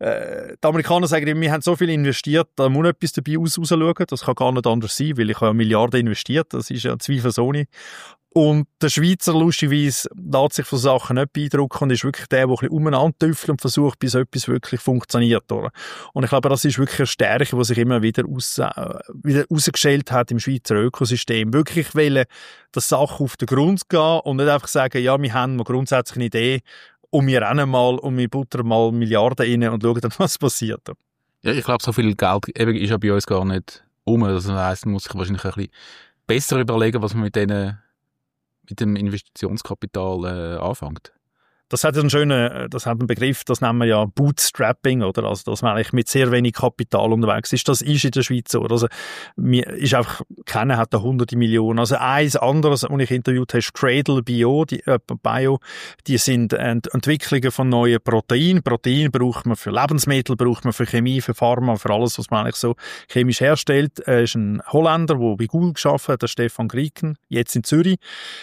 Die Amerikaner sagen, wir haben so viel investiert, da muss etwas dabei aus, rausschauen. Das kann gar nicht anders sein, weil ich habe ja Milliarden investiert. Das ist ja zweifelsohne. Und der Schweizer, lustigerweise, lässt sich von Sachen nicht beeindrucken und ist wirklich der, der ein bisschen umeinander tüffelt und versucht, bis etwas wirklich funktioniert. Oder? Und ich glaube, das ist wirklich eine Stärke, die sich immer wieder, raus, äh, wieder rausgestellt hat im Schweizer Ökosystem. Wirklich wollen, dass Sachen auf den Grund gehen und nicht einfach sagen, ja, wir haben mal grundsätzlich eine Idee, und wir rennen mal und wir buttern mal Milliarden rein und schauen dann, was passiert. Ja, ich glaube, so viel Geld eben ist ja bei uns gar nicht um. Das heisst, man muss sich wahrscheinlich ein bisschen besser überlegen, was man mit, denen, mit dem Investitionskapital äh, anfängt. Das hat einen schönen, das hat einen Begriff, das nennen wir ja Bootstrapping, oder? Also, dass man eigentlich mit sehr wenig Kapital unterwegs ist. Das ist in der Schweiz so, oder? Also, mir ist einfach, kennen hat da hunderte Millionen. Also, eins anderes, was ich interviewt habe, ist Cradle Bio, die, äh, Bio, die sind Ent- Entwicklungen von neuen Proteinen. Protein braucht man für Lebensmittel, braucht man für Chemie, für Pharma, für alles, was man eigentlich so chemisch herstellt. Er ist ein Holländer, der bei Google gearbeitet hat, der Stefan Grieken, jetzt in Zürich.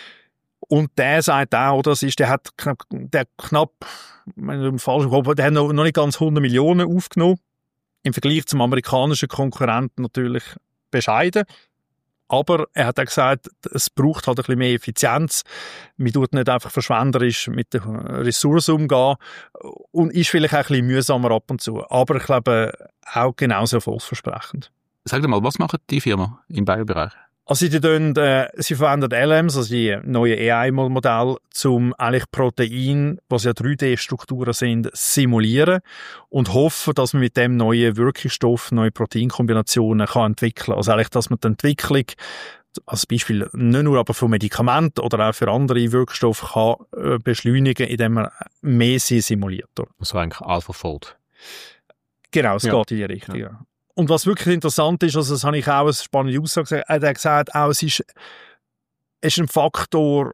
Und der sagt auch, das ist, der hat knapp, der knapp, im falschen Kopf, der hat noch, noch nicht ganz hundert Millionen aufgenommen. Im Vergleich zum amerikanischen Konkurrenten natürlich bescheiden. Aber er hat auch gesagt, es braucht halt ein bisschen mehr Effizienz. Man tut nicht einfach verschwenderisch mit den Ressourcen umgehen und ist vielleicht auch ein bisschen mühsamer ab und zu. Aber ich glaube, auch genauso erfolgsversprechend. Sag dir mal, was macht die Firma im Biobereich? Also sie, tun, äh, sie verwenden L Ms, also die neuen A I-Modelle, um eigentlich Proteine, was ja drei D-Strukturen sind, simulieren und hoffen, dass man mit dem neue Wirkstoff, neue Proteinkombinationen kann entwickeln. Also eigentlich, dass man die Entwicklung, als Beispiel nicht nur aber für Medikamente oder auch für andere Wirkstoffe kann äh, beschleunigen, indem man mehr sie simuliert. Also eigentlich AlphaFold. Genau, es Ja. geht in die Richtung. Ja. Ja. Und was wirklich interessant ist, also das habe ich auch eine spannende Aussage gesagt, er hat gesagt, auch es ist, es ist ein Faktor,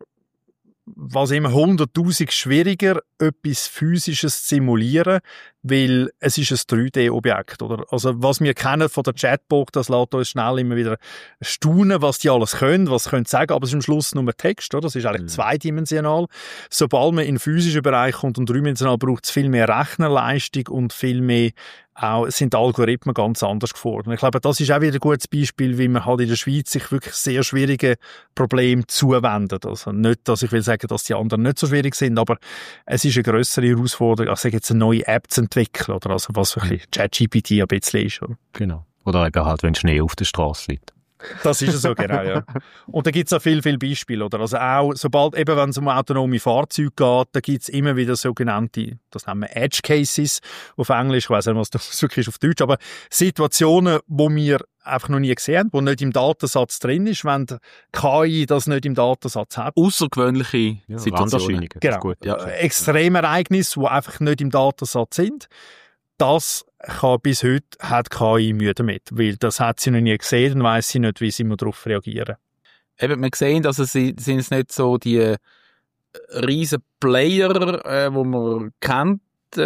was immer hunderttausend schwieriger, etwas Physisches zu simulieren, weil es ist ein drei D-Objekt, oder? Also, was wir kennen von der Chatbot, das lässt uns schnell immer wieder staunen, was die alles können, was sie können sagen, aber es ist am Schluss nur Text, oder? Das ist eigentlich Mhm. zweidimensional. Sobald man in den physischen Bereich kommt und dreidimensional, braucht es viel mehr Rechnerleistung und viel mehr auch sind die Algorithmen ganz anders gefordert. Ich glaube, das ist auch wieder ein gutes Beispiel, wie man halt in der Schweiz sich wirklich sehr schwierige Probleme zuwendet. Also nicht, dass ich will sagen, dass die anderen nicht so schwierig sind, aber es ist eine grössere Herausforderung, als jetzt eine neue App zu entwickeln, oder also was wirklich ChatGPT ein bisschen ist. Oder? Genau. Oder eben halt, wenn Schnee auf der Straße liegt. Das ist so, genau, ja. Und da gibt es auch viel, viel Beispiele, oder? Also auch, sobald eben, wenn es um autonome Fahrzeuge geht, da gibt es immer wieder sogenannte, das nennen wir Edge Cases auf Englisch, ich weiss nicht, was das wirklich ist auf Deutsch, aber Situationen, wo wir einfach noch nie gesehen haben, wo nicht im Datensatz drin ist, wenn die K I das nicht im Datensatz hat. Außergewöhnliche Ja, Situationen. Randerscheinungen, das Genau. ist gut. Ja. Äh, Extremereignisse, die einfach nicht im Datensatz sind. Das kann bis heute hat K I Mühe damit, weil das hat sie noch nie gesehen, dann weiss sie nicht, wie sie darauf reagieren. Eben, wir sehen, dass es sind es nicht so die äh, riesen Player, äh, wo man kennt,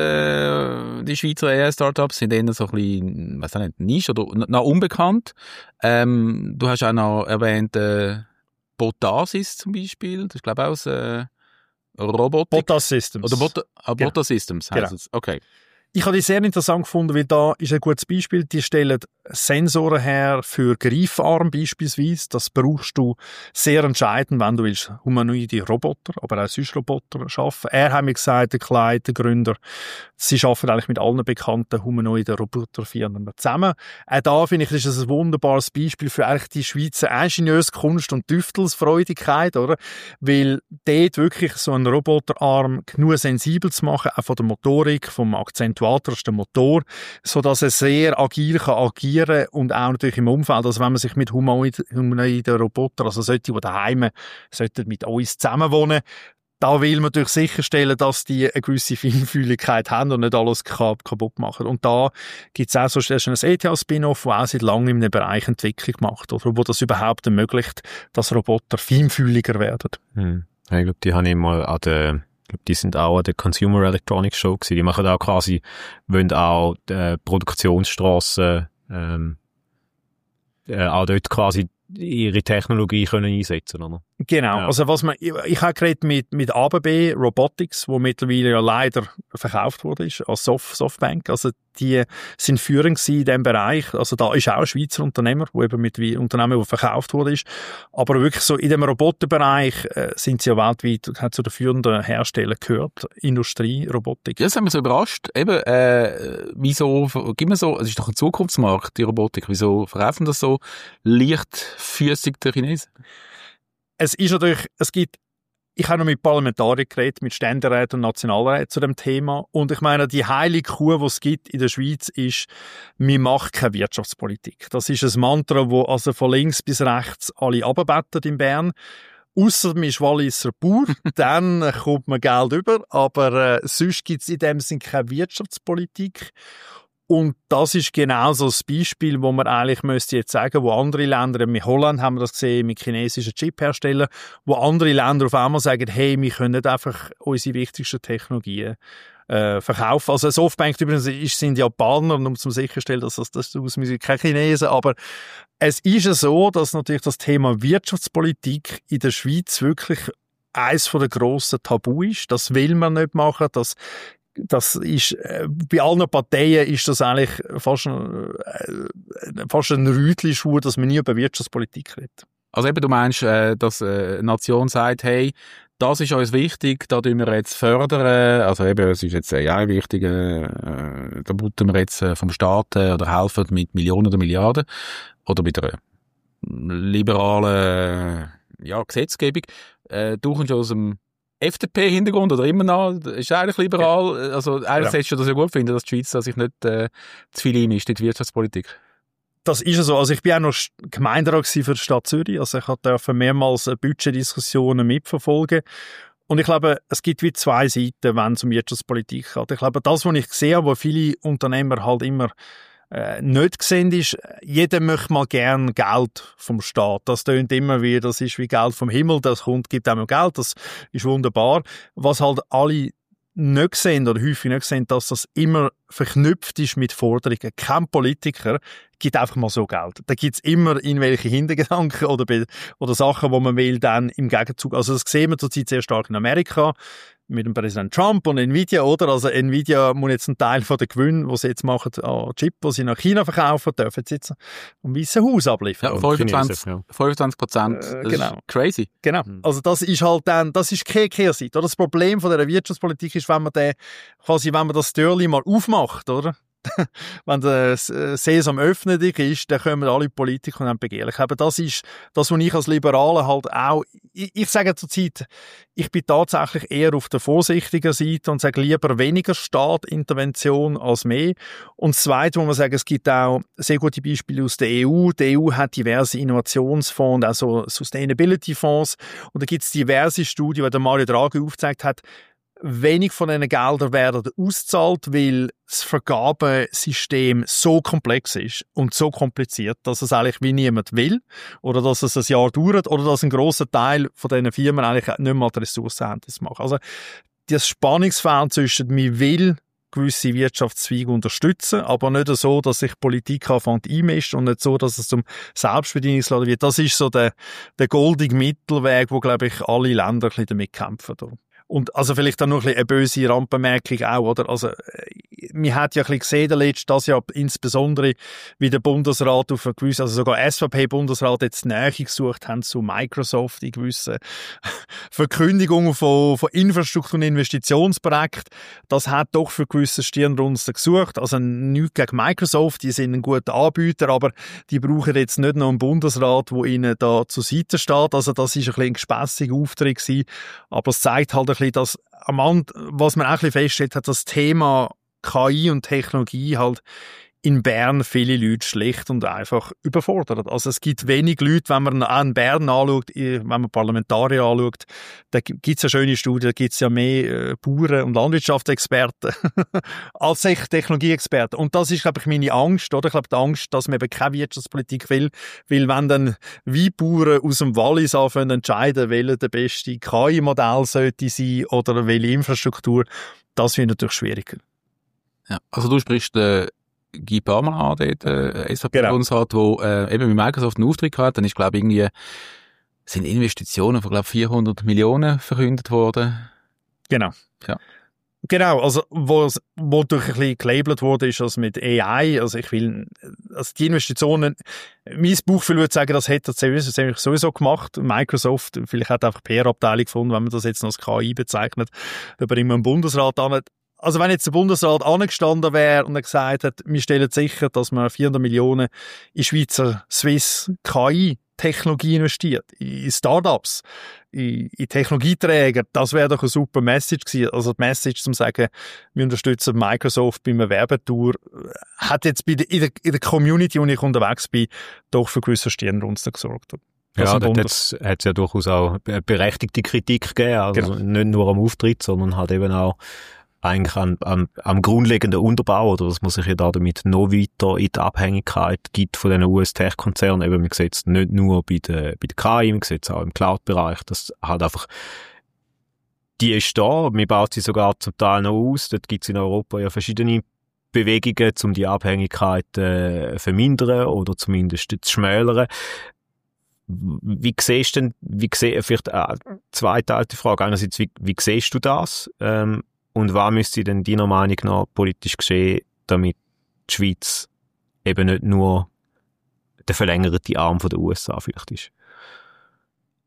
äh, die Schweizer A I-Startups, sind eher so ein bisschen, weiss auch nicht, Nische oder n- noch unbekannt. Ähm, du hast auch noch erwähnt, äh, Botasis zum Beispiel, das ist glaube ich auch aus äh, Robotik. Botas Systems. Oder Bot ah, Genau. Botas Systems heisst Genau. es. Okay. Ich habe die sehr interessant gefunden, weil da ist ein gutes Beispiel. Die stellen Sensoren her für Greifarm beispielsweise. Das brauchst du sehr entscheidend, wenn du willst humanoide Roboter, aber auch sonst Roboter schaffen. Er hat mir gesagt, der Clyde, der Gründer, sie arbeiten eigentlich mit allen bekannten humanoiden Roboterfirmen zusammen. Auch da finde ich, ist das ein wunderbares Beispiel für eigentlich die Schweizer Ingenieurskunst und Tüftelsfreudigkeit, oder? Weil dort wirklich so einen Roboterarm genug sensibel zu machen, auch von der Motorik, vom Akzentuator, das ist der Motor, so dass er sehr agil kann agieren und auch natürlich im Umfeld, also wenn man sich mit humanoiden Robotern, also solche, die daheim sollten mit uns zusammenwohnen, da will man natürlich sicherstellen, dass die eine gewisse Feinfühligkeit haben und nicht alles kaputt machen. Und da gibt es auch so ein E T H-Spin-Off, das auch seit langem in einem Bereich Entwicklung macht, oder wo das überhaupt ermöglicht, dass Roboter feinfühliger werden. Hm. Ich glaube, die habe ich mal an der, ich glaube, die sind auch an der Consumer Electronics Show gewesen. Die machen auch quasi, wollen auch die Produktionsstrassen, ähm, äh, auch dort quasi ihre Technologie können einsetzen, oder? Genau, Ja. also was man, ich, ich habe geredet mit, mit A B B Robotics, wo mittlerweile ja leider verkauft wurde, ist, als Soft, Softbank, also die sind führend gewesen in diesem Bereich, also da ist auch ein Schweizer Unternehmer, wo eben mit wie Unternehmen, wo verkauft wurde ist, aber wirklich so in dem Roboterbereich äh, sind sie ja weltweit, hat zu den führenden Herstellern gehört, Industrie, Robotik. Ja, das hat mich so überrascht. Eben, äh, wieso, gib mir so, es ist doch ein Zukunftsmarkt, die Robotik, wieso verkaufen das so leichtfüßig der Chinesen? Es ist natürlich, es gibt, ich habe noch mit Parlamentariern geredet, mit Ständeräten und Nationalräten zu dem Thema. Und ich meine, die heilige Kuh, die es gibt in der Schweiz, ist, man macht keine Wirtschaftspolitik. Das ist ein Mantra, wo also von links bis rechts alle runterbeten in Bern. Ausser man ist Walliser Bauer, dann kommt man Geld über. Aber äh, sonst gibt es in dem Sinne keine Wirtschaftspolitik. Und das ist genau so das Beispiel, wo man eigentlich müsste jetzt sagen, wo andere Länder, mit Holland haben wir das gesehen, mit chinesischen Chipherstellern, wo andere Länder auf einmal sagen, hey, wir können nicht einfach unsere wichtigsten Technologien äh, verkaufen. Also Softbank übrigens ist, sind Japaner, um zu sicherstellen, dass das, das aus müssen keine Chinesen, aber es ist ja so, dass natürlich das Thema Wirtschaftspolitik in der Schweiz wirklich eins von den grossen Tabu ist. Das will man nicht machen, das Das ist, äh, bei allen Parteien ist das eigentlich fast ein, äh, fast ein Rütli-Schuh, dass man nie über Wirtschaftspolitik redet. Also eben, du meinst, äh, dass äh, eine Nation sagt, hey, das ist uns wichtig, da tun wir jetzt fördern, also eben, es ist jetzt äh, ja wichtig, äh, da butten wir jetzt äh, vom Staat äh, oder helfen mit Millionen oder Milliarden oder mit einer liberalen ja, Gesetzgebung. Äh, du kommst aus dem F D P-Hintergrund oder immer noch, ist eigentlich liberal. Also eigentlich ja. Solltest du das ja gut finden, dass die Schweiz sich nicht äh, zu viel einmischt in die Wirtschaftspolitik. Das ist ja so. Also ich bin auch noch Gemeinderat für die Stadt Zürich. Also ich durfte mehrmals Budgetdiskussionen mitverfolgen. Und ich glaube, es gibt wie zwei Seiten, wenn es um Wirtschaftspolitik geht. Ich glaube, das, was ich sehe, wo viele Unternehmer halt immer äh, nicht sehen, ist, jeder möchte mal gern Geld vom Staat. Das tönt immer wie, das ist wie Geld vom Himmel, das kommt, gibt einem Geld, das ist wunderbar. Was halt alle nicht sehen oder häufig nicht sehen, dass das immer verknüpft ist mit Forderungen. Kein Politiker gibt einfach mal so Geld. Da gibt's immer irgendwelche Hintergedanken oder, oder Sachen, wo man will dann im Gegenzug. Also das sehen wir zurzeit sehr stark in Amerika mit dem Präsident Trump und Nvidia, oder? Also Nvidia muss jetzt einen Teil von den Gewinnen, die sie jetzt machen, an Chip, die sie nach China verkaufen, dürfen sie jetzt am Weißen Haus abliefern. Ja, fünfundzwanzig Prozent. Äh, das genau. Ist crazy. Genau. Also das ist halt dann, das ist keine Kehrseite. Das Problem von der Wirtschaftspolitik ist, wenn man den, quasi, wenn man das Türchen mal aufmacht, oder? Wenn der Sesam öffnet ist, dann kommen alle Politiker und haben begehrlich. Aber das ist das, was ich als Liberaler halt auch, ich, ich sage zurzeit, ich bin tatsächlich eher auf der vorsichtigen Seite und sage lieber weniger Staatintervention als mehr. Und das Zweite, wo man sagt, es gibt auch sehr gute Beispiele aus der E U. Die E U hat diverse Innovationsfonds, also Sustainability-Fonds. Und da gibt es diverse Studien, die der Mario Draghi aufgezeigt hat, wenig von diesen Geldern werden ausgezahlt, weil das Vergabesystem so komplex ist und so kompliziert, dass es eigentlich wie niemand will oder dass es ein Jahr dauert oder dass ein grosser Teil von diesen Firmen eigentlich nicht mehr die Ressourcen haben, das zu machen. Also das Spannungsfeld zwischen mir will gewisse Wirtschaftszweige unterstützen, aber nicht so, dass sich Politik anfängt einmischt und nicht so, dass es zum Selbstbedienungsladen wird. Das ist so der, der goldige Mittelweg, wo, glaube ich, alle Länder ein bisschen damit kämpfen. Und also vielleicht dann noch ein bisschen eine böse Randbemerkung auch, oder? Also, man hat ja ein bisschen gesehen, der letzte, das Jahr insbesondere, wie der Bundesrat auf eine gewisse, also sogar S V P-Bundesrat jetzt Nähe gesucht haben zu Microsoft in gewissen Verkündigungen von, von Infrastruktur- und Investitionsprojekten. Das hat doch für gewisse Stirnrunzeln gesucht. Also nichts gegen Microsoft, die sind ein guter Anbieter, aber die brauchen jetzt nicht noch einen Bundesrat, der ihnen da zur Seite steht. Also das ist ein bisschen ein gespässiger Auftritt gewesen. Aber es zeigt halt ein bisschen, dass am Ende, was man auch ein bisschen feststellt hat, das Thema K I und Technologie halt in Bern viele Leute schlicht und einfach überfordert. Also es gibt wenig Leute, wenn man auch in Bern anschaut, wenn man Parlamentarier anschaut, da gibt es ja schöne Studien, da gibt es ja mehr äh, Bauern- und Landwirtschaftsexperten als Technologieexperten. Und das ist, glaube ich, meine Angst, oder? Ich glaube, die Angst, dass man eben keine Wirtschaftspolitik will, weil wenn dann Weinbauern aus dem Wallis anfangen entscheiden, welches der beste K I-Modell sollte sein oder welche Infrastruktur, das wird natürlich schwieriger. Ja, also du sprichst äh Guy Parmelin an, dort, äh, S V P-Bundesrat, genau. der äh, eben mit Microsoft einen Auftritt hat. Dann ist, glaube ich, irgendwie, sind Investitionen von, glaube ich, vierhundert Millionen verkündet worden. Genau. Ja. Genau, also, wo, wo durch ein bisschen gelabelt wurde, ist das mit A I, also ich will, also die Investitionen, mein Bauchgefühl würde sagen, das hätte das sowieso gemacht. Microsoft, vielleicht hat einfach P R-Abteilung gefunden, wenn man das jetzt noch als K I bezeichnet, aber immer im Bundesrat an. Also wenn jetzt der Bundesrat angestanden wäre und er gesagt hat, wir stellen sicher, dass man vierhundert Millionen in Schweizer Swiss K I-Technologie investiert, in Startups, in, in Technologieträger, das wäre doch eine super Message gewesen. Also die Message zum sagen, wir unterstützen Microsoft bei einer Werbetour, hat jetzt bei der, in, der, in der Community, wo ich unterwegs bin, doch für gewisse Stirnrunzeln gesorgt. Ja, da hat es ja durchaus auch berechtigte Kritik gegeben, also genau. Nicht nur am Auftritt, sondern halt eben auch eigentlich an, an, am grundlegenden Unterbau, oder dass man sich ja da damit noch weiter in die Abhängigkeit gibt von den U S-Tech-Konzernen. Eben, man sieht es nicht nur bei der, bei der K I, man sieht es auch im Cloud-Bereich, dass halt einfach, die ist da, man baut sie sogar zum Teil noch aus, dort gibt es in Europa ja verschiedene Bewegungen, um die Abhängigkeit äh, vermindern oder zumindest zu schmälern. Wie siehst du denn, wie siehst, vielleicht eine zweiteilige Frage, einerseits, wie, wie siehst du das, ähm, und was müsste denn deiner Meinung nach politisch geschehen, damit die Schweiz eben nicht nur der verlängerte Arm von der U S A vielleicht ist?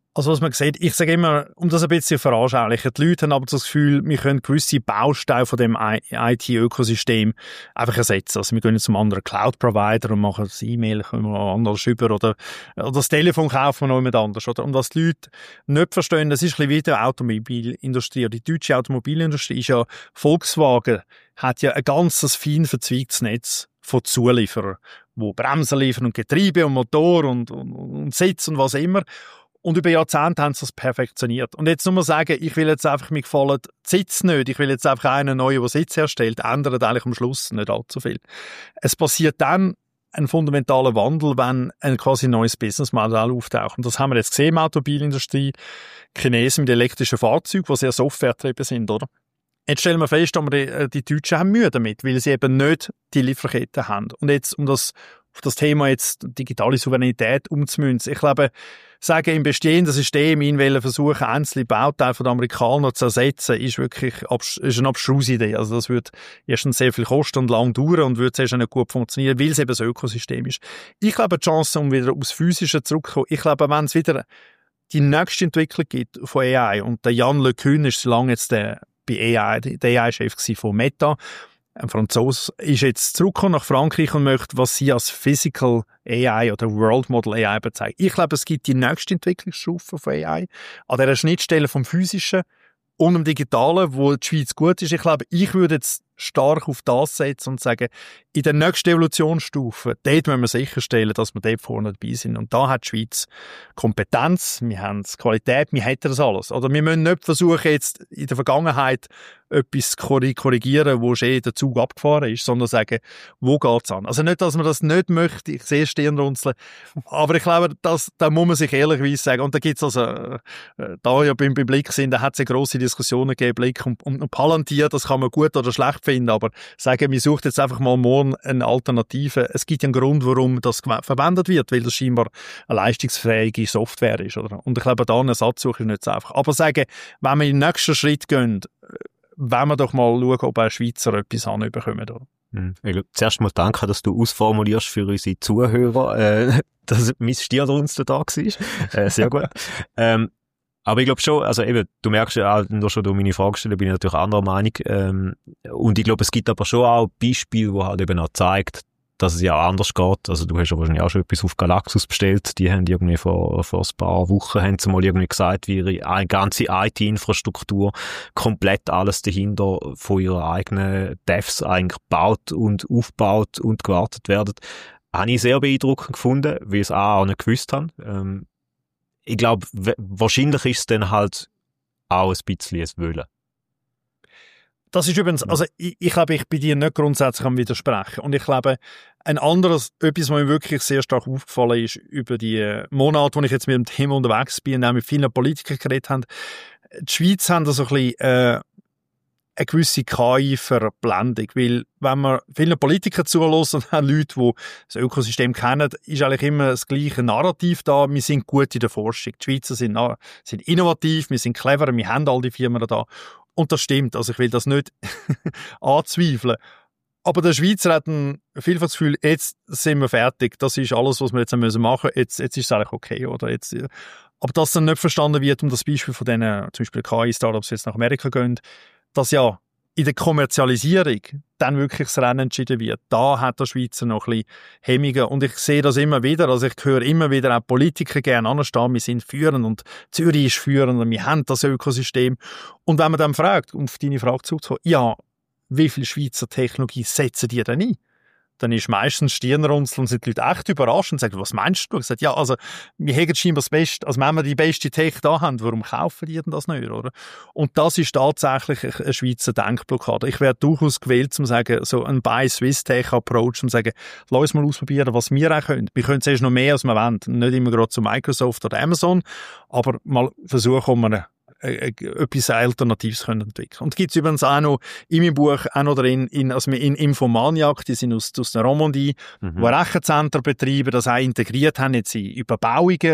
Also was man sieht, ich sage immer, um das ein bisschen zu veranschaulichen, die Leute haben aber das Gefühl, wir können gewisse Bausteine von dem I T-Ökosystem einfach ersetzen. Also wir gehen jetzt zum anderen Cloud-Provider und machen das E-Mail, können wir anders über oder, oder das Telefon kaufen wir noch jemand anders. Oder? Und was die Leute nicht verstehen, das ist ein bisschen wie die Automobilindustrie. Die deutsche Automobilindustrie ist ja, Volkswagen hat ja ein ganzes fein verzweigtes Netz von Zulieferern, wo Bremsen liefern und Getriebe und Motor und, und, und Sitz und was immer. Und über Jahrzehnte haben sie das perfektioniert. Und jetzt muss man sagen, ich will jetzt einfach, mir gefallen die Sitz nicht, ich will jetzt einfach einen neuen, der Sitz herstellt, ändert eigentlich am Schluss nicht allzu viel. Es passiert dann ein fundamentaler Wandel, wenn ein quasi neues Businessmodell auftaucht. Und das haben wir jetzt gesehen in der Automobilindustrie, Chinesen mit elektrischen Fahrzeugen, die sehr softwaregetrieben sind, oder? Jetzt stellen wir fest, dass die, die Deutschen haben Mühe damit, weil sie eben nicht die Lieferketten haben. Und jetzt, um das, auf das Thema jetzt digitale Souveränität umzumünzen, ich glaube, sagen, im bestehenden System in versuchen, einzelne Bauteile von den Amerikanern zu ersetzen, ist wirklich ist eine abstruse Idee. Also das wird erstens sehr viel kosten und lang dauern und wird sehr nicht gut funktionieren, weil es eben ein Ökosystem ist. Ich glaube, die Chance, um wieder aufs Physische zurückzukommen, ich glaube, wenn es wieder die nächste Entwicklung gibt von A I, und der Jan Le Cun ist so lange jetzt der bei A I, der A I-Chef von Meta, ein Franzose, ist jetzt zurückgekommen nach Frankreich und möchte, was sie als Physical A I oder World Model A I bezeichnen. Ich glaube, es gibt die nächste Entwicklungsstufe von A I an dieser Schnittstelle vom Physischen und dem Digitalen, wo die Schweiz gut ist. Ich glaube, ich würde jetzt stark auf das setzen und sagen, in der nächsten Evolutionsstufe, dort müssen wir sicherstellen, dass wir dort vorne dabei sind. Und da hat die Schweiz Kompetenz, wir haben Qualität, wir hätten das alles. Oder wir müssen nicht versuchen, jetzt in der Vergangenheit etwas zu korrigieren, wo schon der Zug abgefahren ist, sondern sagen, wo geht's an? Also nicht, dass man das nicht möchte, ich sehe Stirnrunzeln, aber ich glaube, das, da muss man sich ehrlicherweise sagen, und da gibt's also, äh, da ja beim Blick sind, da hat es ja grosse Diskussionen gegeben, Blick und, und, und Palantir, das kann man gut oder schlecht finden, aber sagen, wir suchen jetzt einfach mal morgen eine Alternative. Es gibt ja einen Grund, warum das verwendet wird, weil das scheinbar eine leistungsfähige Software ist, oder? Und ich glaube, da eine Satzsuche ist nicht so einfach. Aber sagen, wenn wir in den nächsten Schritt gehen, wollen wir doch mal schauen, ob ein Schweizer etwas anbekommt, oder? Hm. Ich glaube, zuerst mal danke, dass du ausformulierst für unsere Zuhörer, äh, dass mein Stirnrunzeln da war. Äh, sehr gut. ähm, aber ich glaube schon, also eben, du merkst ja auch, nur schon durch meine Frage stellen, bin ich natürlich anderer Meinung. Ähm, und ich glaube, es gibt aber schon auch Beispiele, die halt eben auch zeigt, dass es ja auch anders geht. Also du hast ja wahrscheinlich auch schon etwas auf Galaxus bestellt. Die haben irgendwie vor, vor ein paar Wochen haben sie mal irgendwie gesagt, wie ihre ganze I T-Infrastruktur komplett alles dahinter von ihren eigenen Devs eigentlich gebaut und aufgebaut und gewartet werden. Habe ich sehr beeindruckend gefunden, weil ich es auch nicht gewusst habe. Ähm, ich glaube, wahrscheinlich ist es dann halt auch ein bisschen ein Wollen. Das ist übrigens, also ich, ich glaube, ich bei dir nicht grundsätzlich am Widersprechen. Und ich glaube, ein anderes, etwas, was mir wirklich sehr stark aufgefallen ist über die Monate, wo ich jetzt mit dem Thema unterwegs bin und auch mit vielen Politikern geredet habe, die Schweiz haben da so ein bisschen äh, eine gewisse K I-Verblendung, weil wenn man vielen Politikern zulässt und auch Leute, die das Ökosystem kennen, ist eigentlich immer das gleiche Narrativ da, wir sind gut in der Forschung. Die Schweizer sind, sind innovativ, wir sind clever, wir haben all die Firmen da. Und das stimmt, also ich will das nicht anzweifeln. Aber der Schweizer hat ein vielfach das Gefühl, jetzt sind wir fertig, das ist alles, was wir jetzt machen müssen, jetzt, jetzt ist es eigentlich okay, oder? Jetzt, aber dass dann nicht verstanden wird, um das Beispiel von denen, zum Beispiel K I-Startups, die jetzt nach Amerika gehen, dass ja in der Kommerzialisierung dann wirklich das Rennen entschieden wird. Da hat der Schweizer noch ein bisschen Hemmungen. Und ich sehe das immer wieder, also ich höre immer wieder auch Politiker gerne anstehen, wir sind führend und Zürich ist führend und wir haben das Ökosystem. Und wenn man dann fragt, um auf deine Frage zurückzukommen, ja, wie viel Schweizer Technologie setzen die denn ein? Dann ist meistens Stirnrunzeln und sind die Leute echt überrascht und sagen, was meinst du? Ich sage, ja, also, wir haben scheinbar das Beste, also wenn wir die beste Tech da haben, warum kaufen die denn das nicht, oder? Und das ist tatsächlich eine Schweizer Denkblockade. Ich werde durchaus gewählt, um zu sagen, so ein Buy Swiss Tech Approach, um zu sagen, lass uns mal ausprobieren, was wir auch können. Wir können zuerst noch mehr, als wir wollen. Nicht immer gerade zu Microsoft oder Amazon, aber mal versuchen, um eine etwas Alternatives können entwickeln. Und gibt es übrigens auch noch in meinem Buch auch noch drin, in, also in Infomaniac, die sind aus, aus der Romandie, mhm. die Rechenzentren betreiben, das auch integriert haben, jetzt in Überbauungen,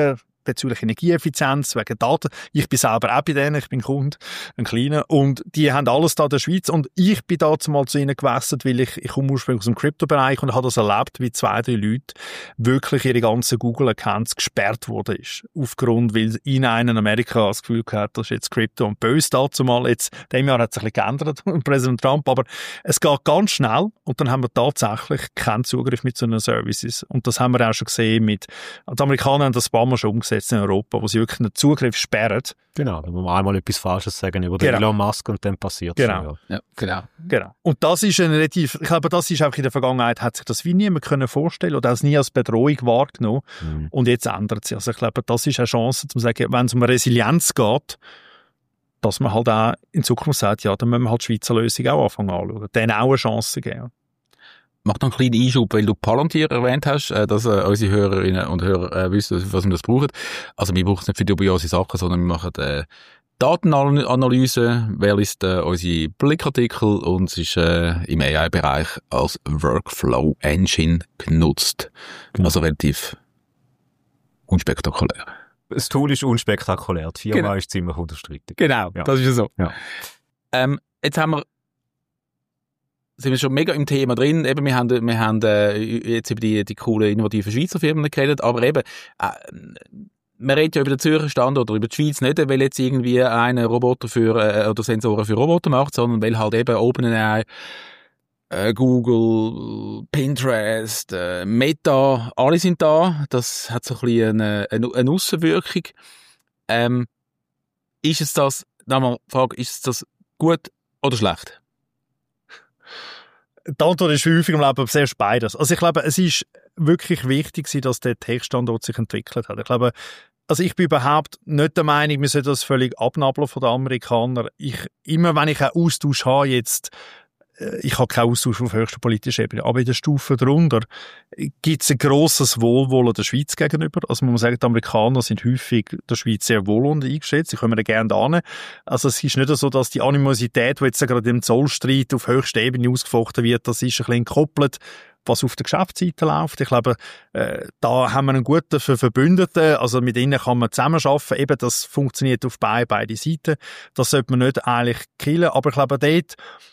bezüglich Energieeffizienz, wegen Daten. Ich bin selber auch bei denen, ich bin Kunde, ein kleiner, und die haben alles da in der Schweiz, und ich bin da zumal zu ihnen gewechselt, weil ich, ich komme ursprünglich aus dem Kryptobereich und habe das erlebt, wie zwei, drei Leute wirklich ihre ganzen Google-Accounts gesperrt worden ist. Aufgrund, weil ihnen einer in Amerika das Gefühl gehabt, das ist jetzt Krypto und böse da zumal. Jetzt, in dem Jahr hat es ein bisschen geändert, Präsident Trump, aber es geht ganz schnell, und dann haben wir tatsächlich keinen Zugriff mit so einen Services. Und das haben wir auch schon gesehen mit, die Amerikaner haben das ein paar Mal schon umgesetzt in Europa, wo sie wirklich einen Zugriff sperren. Genau, da muss man einmal etwas Falsches sagen über den Genau. Elon Musk und dann passiert Genau. es. Ja. Ja, genau. Genau. Und das ist ein relativ, ich glaube, das ist einfach in der Vergangenheit, hat sich das wie niemand können vorstellen oder auch nie als Bedrohung wahrgenommen. Mhm. Und jetzt ändert sich. Also ich glaube, das ist eine Chance, zu sagen, wenn es um Resilienz geht, dass man halt auch in Zukunft sagt, ja, dann müssen wir halt die Schweizer Lösung auch anfangen anzuschauen. Denen auch eine Chance geben. Mach noch einen kleinen Einschub, weil du Palantir erwähnt hast, äh, dass äh, unsere Hörerinnen und Hörer äh, wissen, was wir das brauchen. Also wir brauchen es nicht für dubiose Sachen, sondern wir machen äh, Datenanalyse, wer liest äh, unsere Blickartikel, und es ist äh, im A I-Bereich als Workflow Engine genutzt. Genau. Also relativ unspektakulär. Das Tool ist unspektakulär, die Firma Genau. ist ziemlich unterstreitig. Genau, Ja. das ist ja so. Ja. Ähm, jetzt haben wir sind wir schon mega im Thema drin. Eben, wir haben, wir haben äh, jetzt über die, die coolen, innovativen Schweizer Firmen geredet, aber eben, äh, man redet ja über den Zürcher Standort oder über die Schweiz nicht, weil jetzt irgendwie einer Roboter für, äh, oder Sensoren für Roboter macht, sondern weil halt eben OpenAI, äh, Google, Pinterest, äh, Meta, alle sind da. Das hat so ein bisschen eine, eine, eine Aussenwirkung. Ähm, ist es das, nochmal Frage, ist es das gut oder schlecht? Die Antwort ist häufig im Leben sehr beides. Also ich glaube, es ist wirklich wichtig, dass der Tech-Standort sich entwickelt hat. Ich glaube, also ich bin überhaupt nicht der Meinung, wir sollten das völlig abnabeln von den Amerikanern. Ich, immer wenn ich einen Austausch habe jetzt, ich habe keinen Austausch auf höchster politischer Ebene, aber in der Stufe darunter gibt es ein grosses Wohlwollen der Schweiz gegenüber. Also man muss sagen, die Amerikaner sind häufig der Schweiz sehr wohlwollend eingeschätzt, sie kommen da gerne hin. Also es ist nicht so, dass die Animosität, die jetzt gerade im Zollstreit auf höchster Ebene ausgefochten wird, das ist ein bisschen gekoppelt, was auf der Geschäftsseite läuft. Ich glaube, äh, da haben wir einen guten Verbündeten, also mit ihnen kann man zusammenarbeiten, eben das funktioniert auf beide, beide Seiten. Das sollte man nicht eigentlich killen, aber ich glaube, dort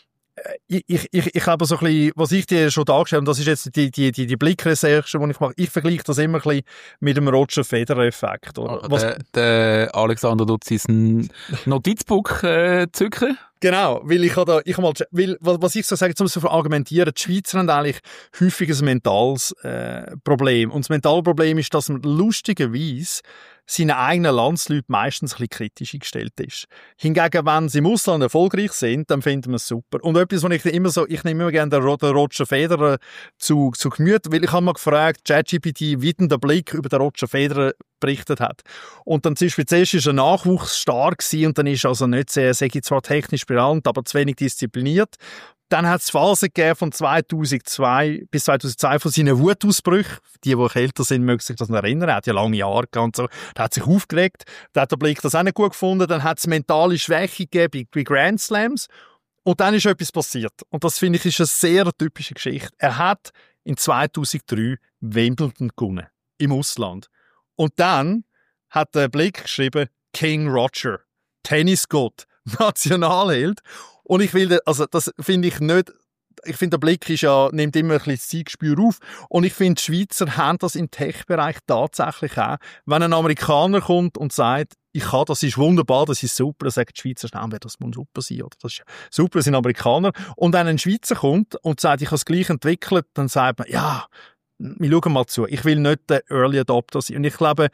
Ich, ich, ich, ich glaube, so ein bisschen, was ich dir schon dargestellt habe, das ist jetzt die, die, die, die Blickrecherche, die ich mache, ich vergleiche das immer ein bisschen mit dem Roger Federer-Effekt. Oder? Also Was, der, der Alexander tut sein Notizbuch äh, zücken. Genau, weil ich habe da, ich habe mal, weil, was ich so sage, um zu argumentieren, die Schweizer haben eigentlich häufig ein mentales äh, Problem. Und das mentale Problem ist, dass man lustigerweise seinen eigenen Landsleuten meistens ein bisschen kritisch eingestellt ist. Hingegen, wenn sie im Ausland erfolgreich sind, dann finden wir es super. Und etwas, was ich immer so, ich nehme immer gerne den, den Roger Federer zu, zu Gemüte, weil ich habe mal gefragt, ChatGPT, wie denn der Blick über den Roger Federer berichtet hat. Und dann zum Beispiel zuerst ist er nachwuchsstark gewesen und dann ist er also nicht sehr, sage ich zwar technisch brillant, aber zu wenig diszipliniert. Dann hat es Phasen gegeben von zweitausendzwei bis zweitausendzwei von seinen Wutausbrüchen. Die, die älter sind, mögen sich das noch erinnern. Er hat ja lange Jahre gehabt. So. Er hat sich aufgeregt. Da hat der Blick das auch nicht gut gefunden. Dann hat es mentale Schwäche gegeben bei Grand Slams. Und dann ist etwas passiert. Und das, finde ich, ist eine sehr typische Geschichte. Er hat in zweitausenddrei Wimbledon gewonnen. Im Ausland. Und dann hat der Blick geschrieben, King Roger, Tennisgott, Nationalheld. Und ich will, also das finde ich nicht, ich finde, der Blick ist ja, nimmt immer ein bisschen das Zeitgespür auf. Und ich finde, die Schweizer haben das im Tech-Bereich tatsächlich auch. Wenn ein Amerikaner kommt und sagt, ich kann, das ist wunderbar, das ist super, dann sagen die Schweizer schnell, das muss super sein, oder? Das ist super, das sind Amerikaner. Und wenn ein Schweizer kommt und sagt, ich habe es gleich entwickelt, dann sagt man, ja, wir schauen mal zu. Ich will nicht der Early Adopter sein. Und ich glaube,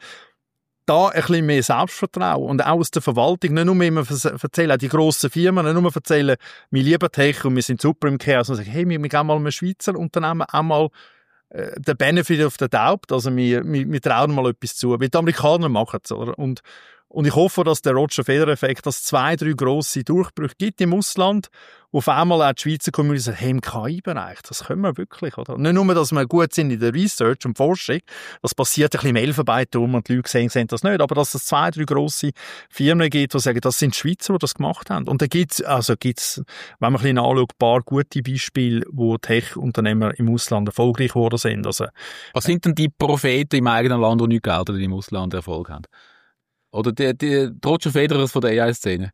da ein bisschen mehr Selbstvertrauen und auch aus der Verwaltung, nicht nur immer erzählen, auch die grossen Firmen, nicht nur erzählen, wir lieben Tech und wir sind super im Chaos, sondern sagen, hey, wir, wir geben mal einem Schweizer Unternehmen auch mal äh, den Benefit of the doubt, also wir, wir, wir trauen mal etwas zu, weil die Amerikaner machen es, oder? Und, Und ich hoffe, dass der Roger-Federer-Effekt, dass zwei, drei grosse Durchbrüche gibt im Ausland, wo auf einmal auch die Schweizer Community sagt, hey, im K I-Bereich, das können wir wirklich, oder? Nicht nur, dass wir gut sind in der Research und Forschung, das passiert ein bisschen im Elfenbeinturm und die Leute sehen, sehen das nicht, aber dass es zwei, drei grosse Firmen gibt, die sagen, das sind die Schweizer, die das gemacht haben. Und da gibt's, also gibt's, wenn man ein bisschen anschaut, ein paar gute Beispiele, wo Tech-Unternehmer im Ausland erfolgreich geworden sind. Also, was sind denn die Propheten im eigenen Land, die nicht gelten, die im Ausland Erfolg haben? Oder die, die, die Roger Federer von der A I-Szene?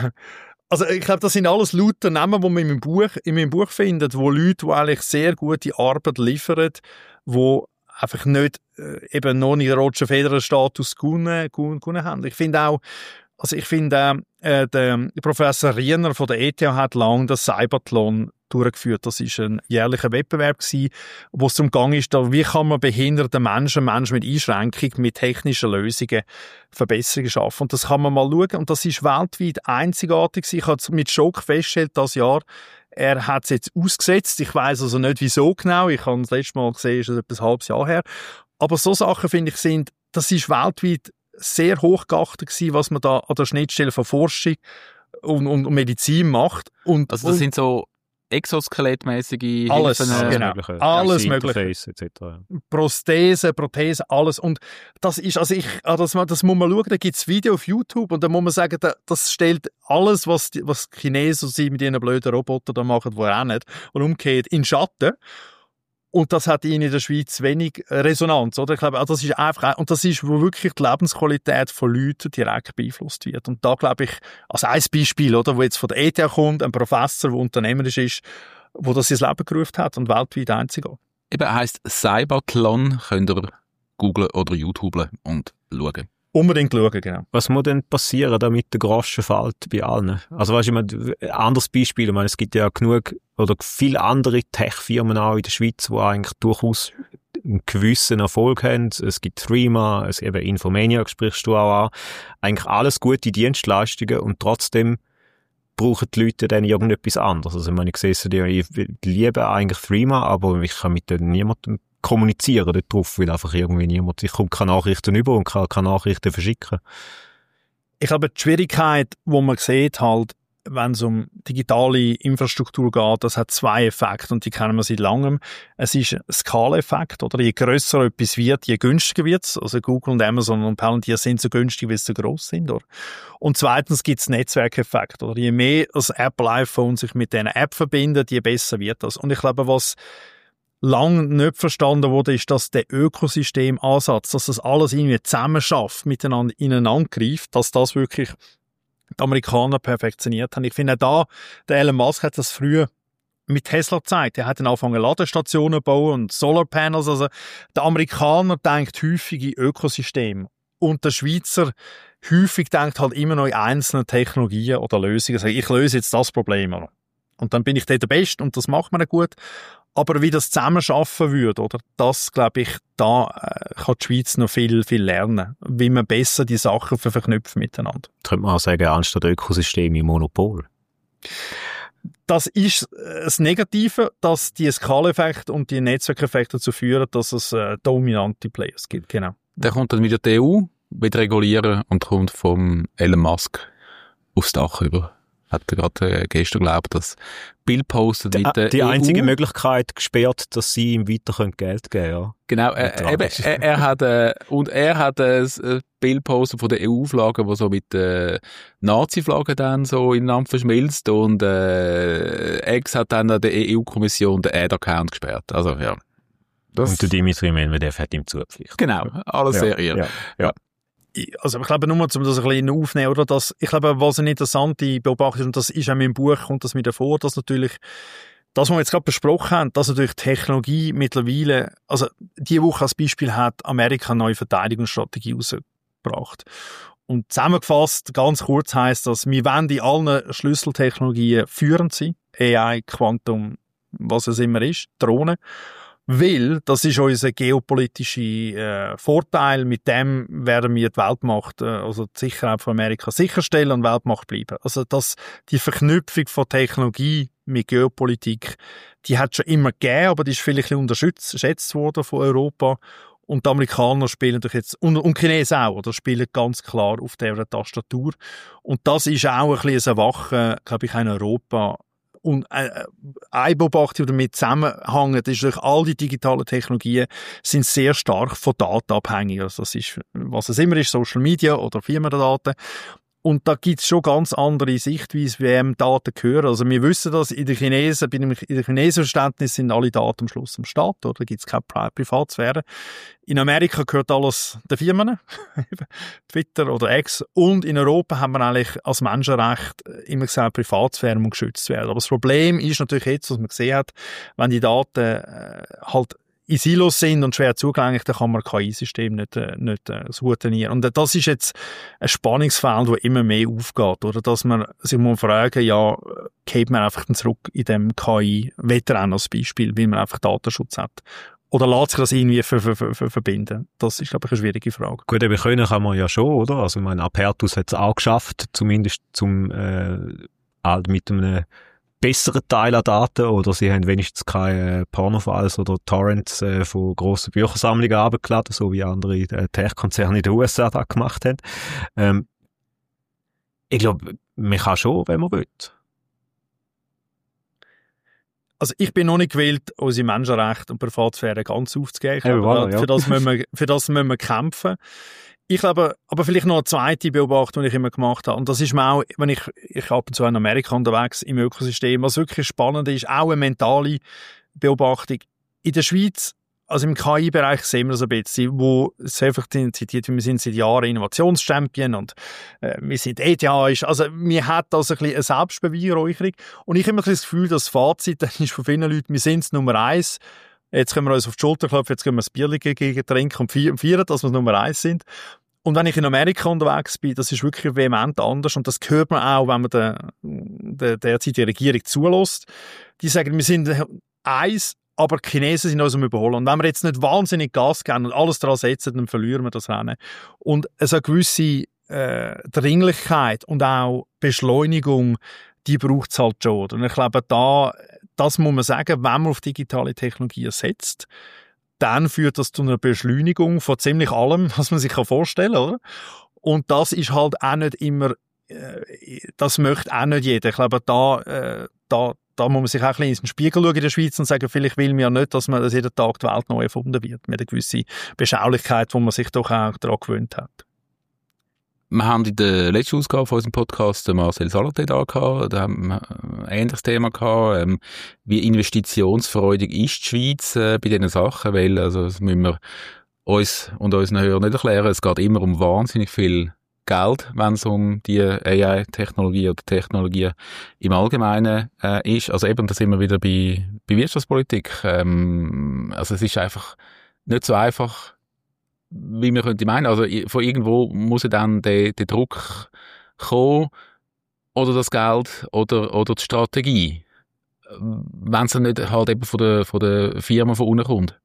Also ich glaube, das sind alles lauter Namen, die man in meinem Buch, in meinem Buch findet, wo Leute, die eigentlich sehr gute Arbeit liefern, die einfach nicht äh, eben noch nicht den Roger Federer-Status gewonnen, gewonnen haben. Ich finde auch, also ich finde, äh, der Professor Riener von der E T H hat lange das Cybathlon durchgeführt. Das ist ein jährlicher Wettbewerb gewesen, wo es darum ging, ist, da, wie kann man behinderten Menschen, Menschen mit Einschränkung, mit technischen Lösungen Verbesserungen schaffen. Und das kann man mal schauen. Und das ist weltweit einzigartig gewesen. Ich habe mit Schock festgestellt, das Jahr, er hat es jetzt ausgesetzt. Ich weiss also nicht, wieso genau. Ich habe das letzte Mal gesehen, ist es etwa ein halbes Jahr her. Aber so Sachen, finde ich, sind, das ist weltweit sehr hochgeachtet gewesen, was man da an der Schnittstelle von Forschung und, und Medizin macht. Und, also das und sind so exoskelettmäßige alles, Hilfen, genau, mögliche. alles Ja, mögliche. Interface et cetera. Prosthesen, Prothesen, alles. Und das ist, also ich, das, das muss man schauen, da gibt es Video auf YouTube und da muss man sagen, das stellt alles, was die, was die Chinesen sie mit ihren blöden Robotern da machen, die auch nicht, und umgekehrt, in Schatten. Und das hat in der Schweiz wenig Resonanz, oder? Ich glaube, das ist einfach, und das ist, wo wirklich die Lebensqualität von Leuten direkt beeinflusst wird. Und da glaube ich, als ein Beispiel, oder, wo jetzt von der E T H kommt, ein Professor, der unternehmerisch ist, wo das ins Leben gerufen hat und weltweit einziger. Eben heisst Cybathlon, könnt ihr googlen oder YouTuben und schauen. Unbedingt schauen, genau. Was muss denn passieren, damit der Groschen fällt bei allen? Also weißt du, ein anderes Beispiel, ich meine, es gibt ja genug oder viele andere Tech-Firmen auch in der Schweiz, die eigentlich durchaus einen gewissen Erfolg haben. Es gibt Threema, es eben Infomaniac, sprichst du auch an. Eigentlich alles gute Dienstleistungen und trotzdem brauchen die Leute dann irgendetwas anderes. Also ich meine, ich sehe es ja, ich liebe eigentlich Threema, aber ich kann mit niemandem kommunizieren dort drauf, weil einfach irgendwie niemand, ich komme keine Nachrichten über und kann keine Nachrichten verschicken. Ich glaube, die Schwierigkeit, die man sieht, halt, wenn es um digitale Infrastruktur geht, das hat zwei Effekte und die kennen wir seit langem. Es ist ein Skaleneffekt, oder? Je grösser etwas wird, je günstiger wird es. Also Google und Amazon und Palantir sind so günstig, weil sie so gross sind, oder? Und zweitens gibt es Netzwerkeffekt, oder? Je mehr das Apple iPhone sich mit dieser App verbindet, je besser wird das. Und ich glaube, was lang nicht verstanden wurde, ist, dass der Ökosystemansatz, dass das alles irgendwie zusammen schafft, miteinander ineinander greift, dass das wirklich die Amerikaner perfektioniert haben. Ich finde auch da, der Elon Musk hat das früher mit Tesla gezeigt. Er hat dann angefangen, Ladestationen zu bauen und Solarpanels. Also der Amerikaner denkt häufig in Ökosystem und der Schweizer häufig denkt halt immer noch in einzelne Technologien oder Lösungen. Also ich löse jetzt das Problem. Und dann bin ich dort der Beste und das macht man dann gut. Aber wie das zusammen schaffen würde, oder? Das, glaube ich, da äh, kann die Schweiz noch viel, viel lernen. Wie man besser die Sachen verknüpfen miteinander. Könnte man auch sagen, anstatt Ökosystem im Monopol. Das ist das Negative, dass die Skaleneffekte und die Netzwerkeffekte dazu führen, dass es äh, dominante Players gibt. Genau. Der kommt dann wieder die E U, wird regulieren und kommt vom Elon Musk aufs Dach über. Hat gerade äh, gestern geglaubt, dass Bild postet die, mit der die E U. einzige Möglichkeit gesperrt, dass sie ihm weiter Geld geben können, ja. Genau, äh, eben, er, er hat äh, und er hat äh, ein Bild postet von der E U-Flagge, wo so mit äh, Nazi-Flagge dann so ineinander verschmilzt und äh, Ex hat dann der E U-Kommission den Ad-Account gesperrt. Also ja. Das und der Dimitri Medvedev hat ihm zugepflichtet. Genau, alles ja, sehr irre. Ja, ja. Also ich glaube nur, um das ein bisschen aufzunehmen, oder, dass, ich glaube, was eine interessante Beobachtung ist, und das ist auch in meinem Buch, kommt das wieder vor, dass natürlich, das, was wir jetzt gerade besprochen haben, dass natürlich Technologie mittlerweile, also diese Woche als Beispiel hat Amerika eine neue Verteidigungsstrategie rausgebracht. Und zusammengefasst, ganz kurz heisst das, wir wollen in allen Schlüsseltechnologien führend sein, A I, Quantum, was es immer ist, Drohnen. Weil, das ist unser geopolitischer äh, Vorteil, mit dem werden wir die Weltmacht, äh, also die Sicherheit von Amerika sicherstellen und Weltmacht bleiben. Also das, die Verknüpfung von Technologie mit Geopolitik, die hat schon immer gegeben, aber die ist vielleicht ein bisschen unterschätzt worden von Europa. Und die Amerikaner spielen natürlich jetzt, und, und Chinesen auch, oder spielen ganz klar auf dieser Tastatur. Und das ist auch ein bisschen ein Erwachen, glaube ich, in Europa. Und äh, eine Beobachtung, die damit zusammenhängt, ist natürlich, all die digitalen Technologien sind sehr stark von Daten abhängig. Also das ist, was es immer ist, Social Media oder Firmendaten. Und da gibt es schon ganz andere Sichtweisen, wem Daten gehören. Also wir wissen, dass in der Chinesen, in der chinesischen Verständnis sind alle Daten am Schluss am Staat, oder? Da gibt es keine Pri- Privatsphäre. In Amerika gehört alles den Firmen, Twitter oder X. Und in Europa haben wir eigentlich als Menschenrecht immer gesagt, Privatsphäre muss geschützt werden. Aber das Problem ist natürlich jetzt, was man gesehen hat, wenn die Daten äh, halt in Silos sind und schwer zugänglich, dann kann man K I-System nicht, äh, nicht äh, soutenieren. Und äh, das ist jetzt ein Spannungsfeld, das immer mehr aufgeht, oder? Dass man sich mal fragen, ja, geht man einfach zurück in dem K I-Wettrennen als Beispiel, weil man einfach Datenschutz hat? Oder lässt sich das irgendwie ver- ver- ver- ver- verbinden? Das ist, glaube ich, eine schwierige Frage. Gut, eben können kann man ja schon, oder? Also, ich meine, Apertus hat es auch geschafft, zumindest zum, äh, halt mit einem besseren Teil an Daten, oder sie haben wenigstens keine äh, Pornofiles oder Torrents äh, von grossen Büchersammlungen runtergeladen, so wie andere äh, Tech-Konzerne in den U S A das gemacht haben. Ähm, ich glaube, man kann schon, wenn man will. Also ich bin noch nicht gewillt, unsere Menschenrechte und Privatsphäre ganz aufzugeben. Ich Ja, glaube, voilà, für, ja. das müssen wir, für das müssen wir kämpfen. Ich glaube, aber vielleicht noch eine zweite Beobachtung, die ich immer gemacht habe. Und das ist mir auch, wenn ich, ich ab und zu in Amerika unterwegs im Ökosystem, was wirklich spannend ist, auch eine mentale Beobachtung. In der Schweiz, also im K I-Bereich sehen wir das ein bisschen, wo es einfach zitiert, wir sind seit Jahren Innovationschampion und äh, wir sind E T H, ist, also wir haben also ein bisschen eine Selbstbeweihräucherung. Und ich habe immer das Gefühl, das Fazit dann ist von vielen Leuten, wir sind Nummer eins. Jetzt können wir uns auf die Schulter klopfen, jetzt können wir ein Bier gegen trinken und feiern, dass wir Nummer eins sind. Und wenn ich in Amerika unterwegs bin, das ist wirklich vehement anders. Und das hört man auch, wenn man der, der derzeitigen Regierung zulässt. Die sagen, wir sind eins, aber die Chinesen sind uns am Überholen. Und wenn wir jetzt nicht wahnsinnig Gas geben und alles daran setzen, dann verlieren wir das Rennen. Und es eine gewisse äh, Dringlichkeit und auch Beschleunigung, die braucht es halt schon. Und ich glaube, da, das muss man sagen, wenn man auf digitale Technologien setzt, dann führt das zu einer Beschleunigung von ziemlich allem, was man sich vorstellen kann, oder? Und das ist halt auch nicht immer, äh, das möchte auch nicht jeder. Ich glaube, da, äh, da, da muss man sich auch ein bisschen in den Spiegel schauen in der Schweiz und sagen, vielleicht will man ja nicht, dass man dass jeden Tag die Welt neu erfunden wird, mit einer gewissen Beschaulichkeit, wo man sich doch auch daran gewöhnt hat. Wir haben in der letzten Ausgabe von unserem Podcast Marcel Salaté da gehabt, da haben wir ein ähnliches Thema gehabt, ähm, wie investitionsfreudig ist die Schweiz äh, bei diesen Sachen, weil, also, das müssen wir uns und unseren Hörern nicht erklären, es geht immer um wahnsinnig viel Geld, wenn es um die A I-Technologie oder Technologie im Allgemeinen äh, ist. Also eben, da sind wir wieder bei, bei Wirtschaftspolitik. Ähm, also es ist einfach nicht so einfach, wie man könnte meinen. Also von irgendwo muss ja dann der, der Druck kommen oder das Geld oder, oder die Strategie, wenn es dann nicht halt eben von der, von der Firma von unten kommt.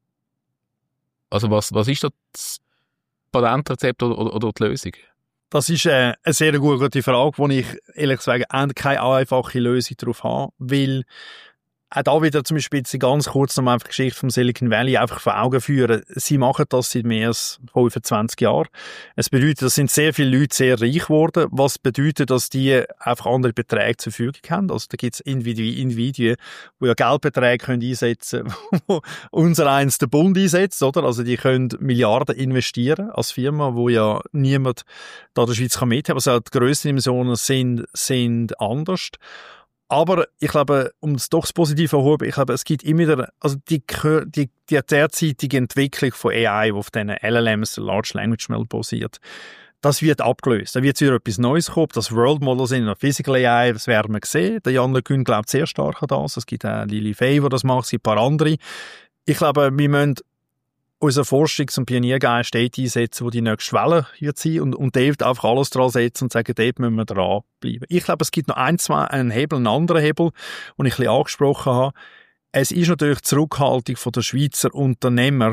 Also was, was ist das Patentrezept oder, oder, oder die Lösung? Das ist äh, eine sehr gute Frage, wo ich ehrlich gesagt keine einfache Lösung darauf habe, weil auch da wieder zum Beispiel ganz kurz noch mal die Geschichte vom Silicon Valley einfach vor Augen führen. Sie machen das seit mehr als fünfundzwanzig Jahren. Es bedeutet, es sind sehr viele Leute sehr reich geworden, was bedeutet, dass die einfach andere Beträge zur Verfügung haben. Also da gibt es Individuen, Individuen, die ja Geldbeträge können einsetzen können, wo unser eins der Bund einsetzt, oder? Also die können Milliarden investieren als Firma, wo ja niemand da in der Schweiz kann mithaben. Also die Grössendimensionen sind, sind anders. Aber ich glaube, um es doch das Positive zu erhoben, ich glaube, es gibt immer wieder, also die, die, die derzeitige Entwicklung von A I, die auf diesen L L Ms, Large Language Model, basiert, das wird abgelöst. Da wird wieder etwas Neues kommen, das World Model sind, noch Physical A I, das werden wir sehen. Der Jan Le Cun glaubt sehr stark an das. Es gibt auch Lili Fey, die das macht, es gibt ein paar andere. Ich glaube, wir müssen unseren Forschungs- und Pioniergeist dort einsetzen, wo die nächste Welle wird sein und, und dort einfach alles dran setzen und sagen, dort müssen wir dranbleiben. Ich glaube, es gibt noch ein, zwei, einen Hebel, einen anderen Hebel, den ich ein bisschen angesprochen habe. Es ist natürlich die Zurückhaltung von der Schweizer Unternehmer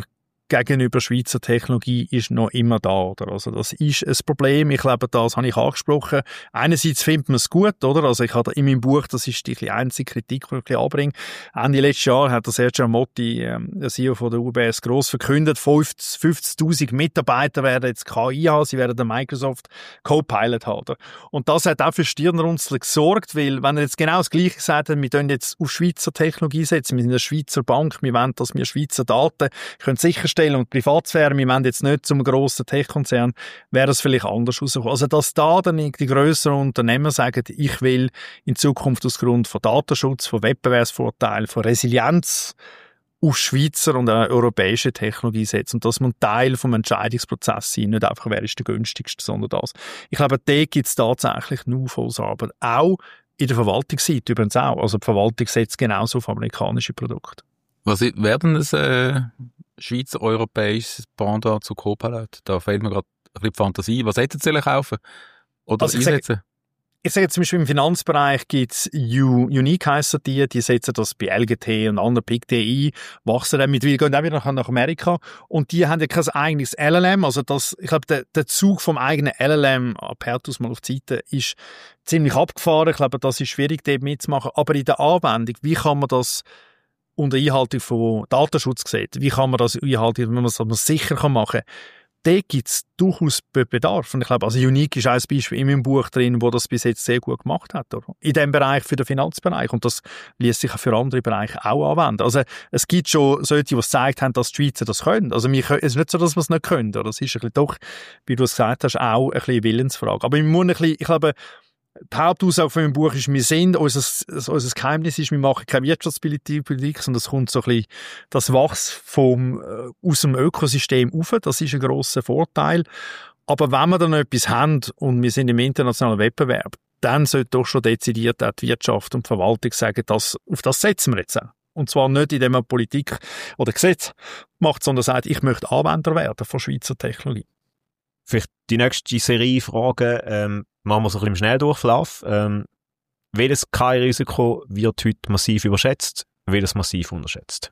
gegenüber Schweizer Technologie ist noch immer da, oder? Also das ist ein Problem. Ich glaube, das habe ich angesprochen. Einerseits findet man es gut, oder? Also ich habe in meinem Buch, das ist die einzige Kritik, die ich anbringe. Ende letztes Jahr hat der Sergio Motti, ähm, der C E O von der U B S, gross verkündet, fünfzigtausend Mitarbeiter werden jetzt K I haben, sie werden den Microsoft Copilot haben, oder? Und das hat auch für Stirnrunzeln gesorgt, weil wenn er jetzt genau das Gleiche gesagt hat, wir wollen jetzt auf Schweizer Technologie setzen, wir sind eine Schweizer Bank, wir wollen, dass wir Schweizer Daten können sicherstellen und Privatsphäre, wir wollen jetzt nicht zum grossen Tech-Konzern, wäre es vielleicht anders rausgekommen. Also, dass da dann die grösseren Unternehmen sagen, ich will in Zukunft aus Grund von Datenschutz, von Wettbewerbsvorteil, von Resilienz auf Schweizer und eine europäische Technologie setzen und dass man Teil vom Entscheidungsprozess sein, nicht einfach, wer ist der günstigste, sondern das. Ich glaube, da gibt es tatsächlich nur volles Arbeit. Auch in der Verwaltungsseite übrigens auch. Also, die Verwaltung setzt genauso auf amerikanische Produkte. Was werden es äh, Schweizer, europäisches Pendant zu Copilot? Da fehlt mir gerade ein bisschen die Fantasie. Was hätten Sie kaufen? Oder also einsetzen? Ich sage zum Beispiel im Finanzbereich gibt es Unique heissen die, die setzen das bei L G T und anderen P I C T ein, wachsen dann mittlerweile, gehen auch wieder nach, nach Amerika und die haben ja kein eigenes L L M, also das, ich glaube, der, der Zug vom eigenen L L M, Apertus mal auf die Seite, ist ziemlich abgefahren. Ich glaube, das ist schwierig, dort mitzumachen, aber in der Anwendung, wie kann man das unter Einhaltung von Datenschutzgesetz, wie kann man das einhalten, wenn man das sicher machen kann, da gibt es durchaus Bedarf. Und ich glaube, also Unique ist ein Beispiel in meinem Buch drin, wo das bis jetzt sehr gut gemacht hat. Oder? In diesem Bereich für den Finanzbereich. Und das lässt sich auch für andere Bereiche auch anwenden. Also es gibt schon solche, die gezeigt haben, dass die Schweizer das können. Also wir können, es ist nicht so, dass wir es nicht können. Oder? Es ist ein bisschen doch, wie du es gesagt hast, auch ein bisschen Willensfrage. Aber wir müssen ein bisschen, ich glaube, die Hauptaussage von meinem Buch ist, wir sind, unser, unser Geheimnis ist, wir machen keine Wirtschaftspolitik, sondern es kommt so ein bisschen das Wachs vom, äh, aus dem Ökosystem rauf. Das ist ein grosser Vorteil. Aber wenn wir dann etwas haben und wir sind im internationalen Wettbewerb, dann sollte doch schon dezidiert auch die Wirtschaft und die Verwaltung sagen, dass, auf das setzen wir jetzt auch. Und zwar nicht, indem man Politik oder Gesetz macht, sondern sagt, ich möchte Anwender werden von Schweizer Technologie. Vielleicht die nächste Serie Fragen, ähm, machen wir so ein bisschen im Schnelldurchlauf. Ähm, welches K I-Risiko wird heute massiv überschätzt, welches massiv unterschätzt?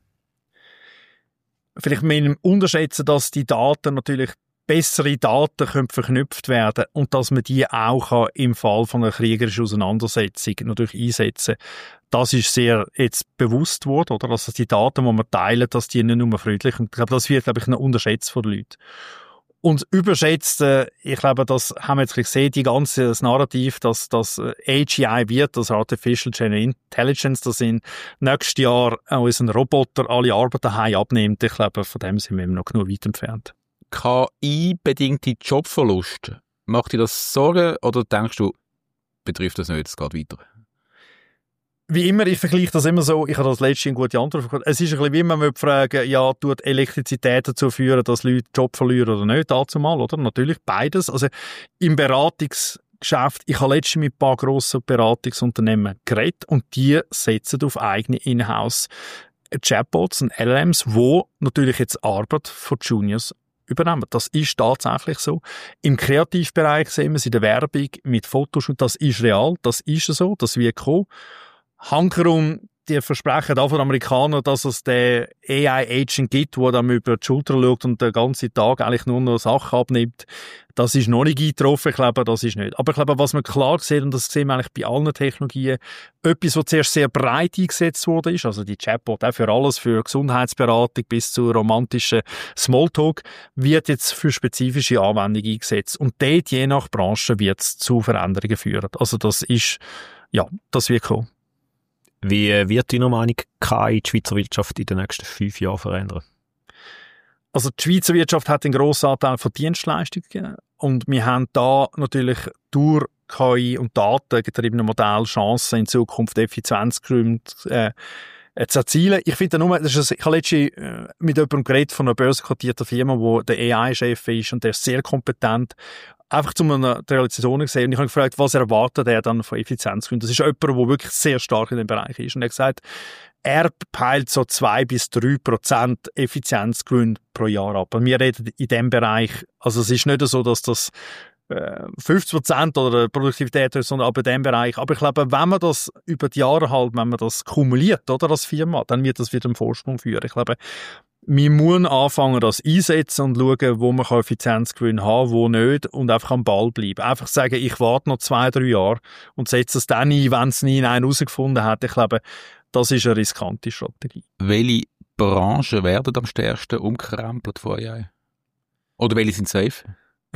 Vielleicht mit dem Unterschätzen, dass die Daten natürlich bessere Daten können verknüpft werden und dass man die auch kann im Fall von einer kriegerischen Auseinandersetzung natürlich einsetzen. Das ist sehr jetzt bewusst worden, oder? Dass die Daten, die man teilen, dass die nicht nur friedlich sind. Ich glaube, das wird, glaube ich, noch unterschätzt von den Leuten. Und überschätzt, äh, ich glaube, das haben wir jetzt gesehen, die ganze, das Narrativ, dass das H A I wird, das Artificial General Intelligence, das in nächstes Jahr unseren Roboter alle Arbeit daheim abnimmt. Ich glaube, von dem sind wir noch genug weit entfernt. K I-bedingte Jobverlust, macht dir das Sorgen oder denkst du, betrifft das nicht, es geht weiter? Wie immer, ich vergleiche das immer so, ich habe das letzte eine gute Antwort bekommen. Es ist ein bisschen wie man würde fragen, ja, tut Elektrizität dazu führen, dass Leute Job verlieren oder nicht, dazu mal, oder? Natürlich beides. Also im Beratungsgeschäft, ich habe letztens mit ein paar grossen Beratungsunternehmen geredet und die setzen auf eigene Inhouse Chatbots und L L Ms, wo natürlich jetzt Arbeit von Juniors übernehmen. Das ist tatsächlich so. Im Kreativbereich sehen wir es in der Werbung mit Fotos und das ist real, das ist so, das wird kommen. Hankerum, die versprechen auch von den Amerikanern, dass es den A I-Agent gibt, der dann über die Schulter schaut und den ganzen Tag eigentlich nur noch Sachen abnimmt. Das ist noch nicht eingetroffen, ich glaube, das ist nicht. Aber ich glaube, was man klar sieht, und das sehen wir eigentlich bei allen Technologien, etwas, was zuerst sehr breit eingesetzt wurde, ist, also die Chatbot auch für alles, für Gesundheitsberatung bis zu romantischen Smalltalk, wird jetzt für spezifische Anwendungen eingesetzt. Und dort, je nach Branche, wird es zu Veränderungen führen. Also das ist, ja, das wird kommen. Wie wird deiner Meinung K I die Schweizer Wirtschaft in den nächsten fünf Jahren verändern? Also die Schweizer Wirtschaft hat einen grossen Anteil von Dienstleistungen und wir haben da natürlich durch K I und datengetriebene Modelle Chancen in Zukunft Effizienzgewinn äh, zu erzielen. Ich finde nur, das ist ein, ich habe letztens äh, mit jemandem geredet von einer börsenkotierten Firma, wo der A I-Chef ist und der ist sehr kompetent. Einfach zu einer Realisation gesehen. Und ich habe gefragt, was erwartet er dann von Effizienzgewinn? Das ist jemand, der wirklich sehr stark in dem Bereich ist. Und er hat gesagt, er peilt so zwei bis drei Prozent Effizienzgewinn pro Jahr ab. Und wir reden in dem Bereich, also es ist nicht so, dass das äh, fünfzig Prozent oder Produktivität ist, sondern aber in dem Bereich. Aber ich glaube, wenn man das über die Jahre halt, wenn man das kumuliert, oder, als Firma, dann wird das wieder einen Vorsprung führen. Ich glaube, Wir müssen anfangen, das einsetzen und schauen, wo man Effizienzgewinn haben kann, wo nicht, und einfach am Ball bleiben. Einfach sagen, ich warte noch zwei, drei Jahre und setze es dann ein, wenn es nie in einen herausgefunden hat. Ich glaube, das ist eine riskante Strategie. Welche Branchen werden am stärksten umkrempelt von A I? Oder welche sind safe?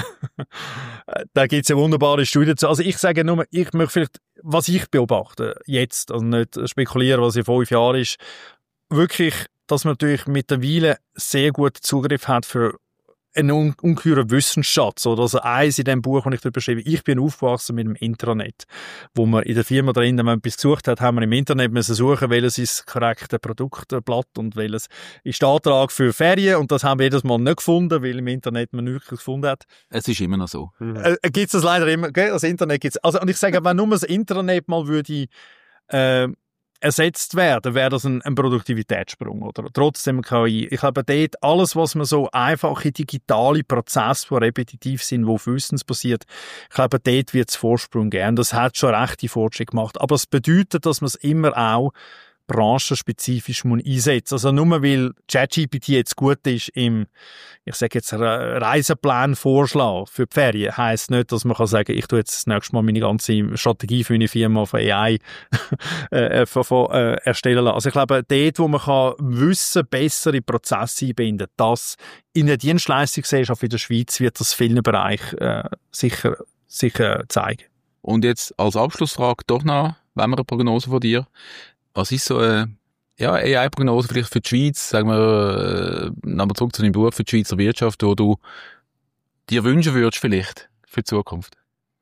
Da gibt es ja wunderbare Studien zu. Also ich sage nur, ich möchte vielleicht, was ich beobachte, jetzt, also nicht spekulieren, was in fünf Jahren ist, wirklich, dass man natürlich mittlerweile sehr guten Zugriff hat für einen un- ungeheuren Wissensschatz. Oder also eins in dem Buch, das ich darüber schreibe, ich bin aufgewachsen mit dem Intranet. Wo man in der Firma drin, wenn man etwas gesucht hat, haben wir im Internet müssen suchen, welches ist das korrekte Produktblatt und welches ist der Antrag für Ferien. Und das haben wir jedes Mal nicht gefunden, weil im Internet man nichts gefunden hat. Es ist immer noch so. Mhm. Äh, gibt es das leider immer, gell? Das Internet gibt's. Also, und ich sage, wenn nur das Internet mal würde, äh, ersetzt werden, wäre das ein, ein Produktivitätssprung, oder? Trotzdem K I. Ich glaube, dort alles, was man so einfache digitale Prozesse, die repetitiv sind, wo auf Wissens passiert, ich glaube, dort wird es Vorsprung geben. Das hat schon rechte Fortschritte gemacht. Aber es bedeutet, dass man es immer auch branchenspezifisch muss einsetzen. Also nur weil ChatGPT jetzt gut ist im, ich sage jetzt, Reiseplan vorschlagen für die Ferien, heisst nicht, dass man kann sagen, ich tue jetzt das nächste Mal meine ganze Strategie für eine Firma von A I äh, von, von, äh, erstellen lassen. Also ich glaube, dort, wo man kann Wissen besser in Prozesse einbinden, das in der Dienstleistungsgesellschaft in der Schweiz wird das vielen Bereichen äh, sicher, sicher zeigen. Und jetzt als Abschlussfrage doch noch, wenn wir eine Prognose von dir. Was ist so eine ja, A I-Prognose vielleicht für die Schweiz, sagen wir, äh, nochmal zurück zu deinem Buch für die Schweizer Wirtschaft, wo du dir wünschen würdest vielleicht für die Zukunft?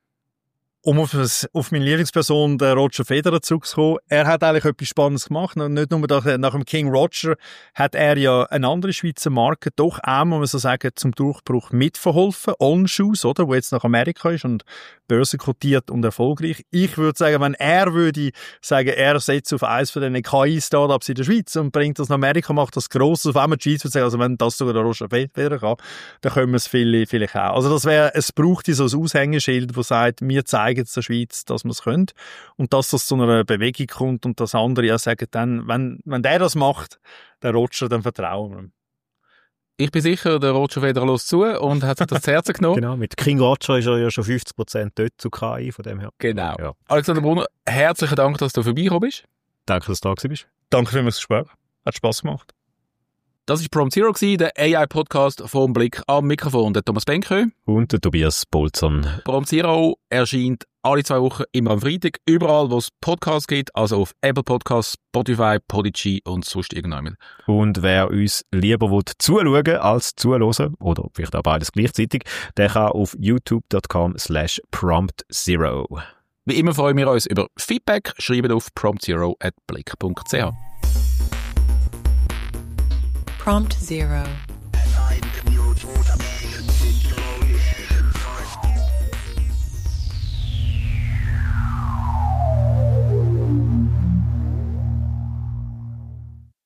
Um auf, das, auf meine Lieblingsperson, der Roger Federer, zurückzukommen, er hat eigentlich etwas Spannendes gemacht. Nicht nur nach, nach dem King Roger hat er ja eine andere Schweizer Marke doch auch, muss man so sagen, zum Durchbruch mitverholfen. On Shoes, oder? Wo jetzt nach Amerika ist und börsenkotiert und erfolgreich. Ich würde sagen, wenn er würde sagen, er setzt auf eins von den K I-Startups in der Schweiz und bringt das nach Amerika, macht das Grosses, auf einmal die Schweiz würde sagen, also wenn das sogar der Roger Federer kann, dann können wir es viele, vielleicht auch. Also das wäre, es braucht so ein Aushängeschild, das sagt, wir zeigen jetzt der Schweiz, dass wir es können. Und dass das zu einer Bewegung kommt und dass andere ja sagen, dann, wenn, wenn der das macht, der Roger, dann vertrauen wir ihm. Ich bin sicher, der Roger Federer lässt zu und hat sich das zu Herzen genommen. Genau, mit King Roger ist er ja schon fünfzig Prozent dort zu K I, von dem her. Genau. Ja. Alexander Brunner, herzlichen Dank, dass du vorbeigekommen bist. Danke, dass du da gewesen bist. Danke für das Gespräch. Hat Spass gemacht. Das war Prompt Zero, der A I-Podcast vom Blick am Mikrofon. Der Thomas Benkö. Und der Tobias Bolzon. Prompt Zero erscheint alle zwei Wochen immer am Freitag, überall, wo es Podcasts gibt, also auf Apple Podcasts, Spotify, Podigy und sonst irgendjemand. Und wer uns lieber will zuschauen als zuhören, oder vielleicht auch beides gleichzeitig, der kann auf youtube.com slash promptzero. Wie immer freuen wir uns über Feedback. Schreibt auf promptzero at blick punkt c h. Prompt Zero.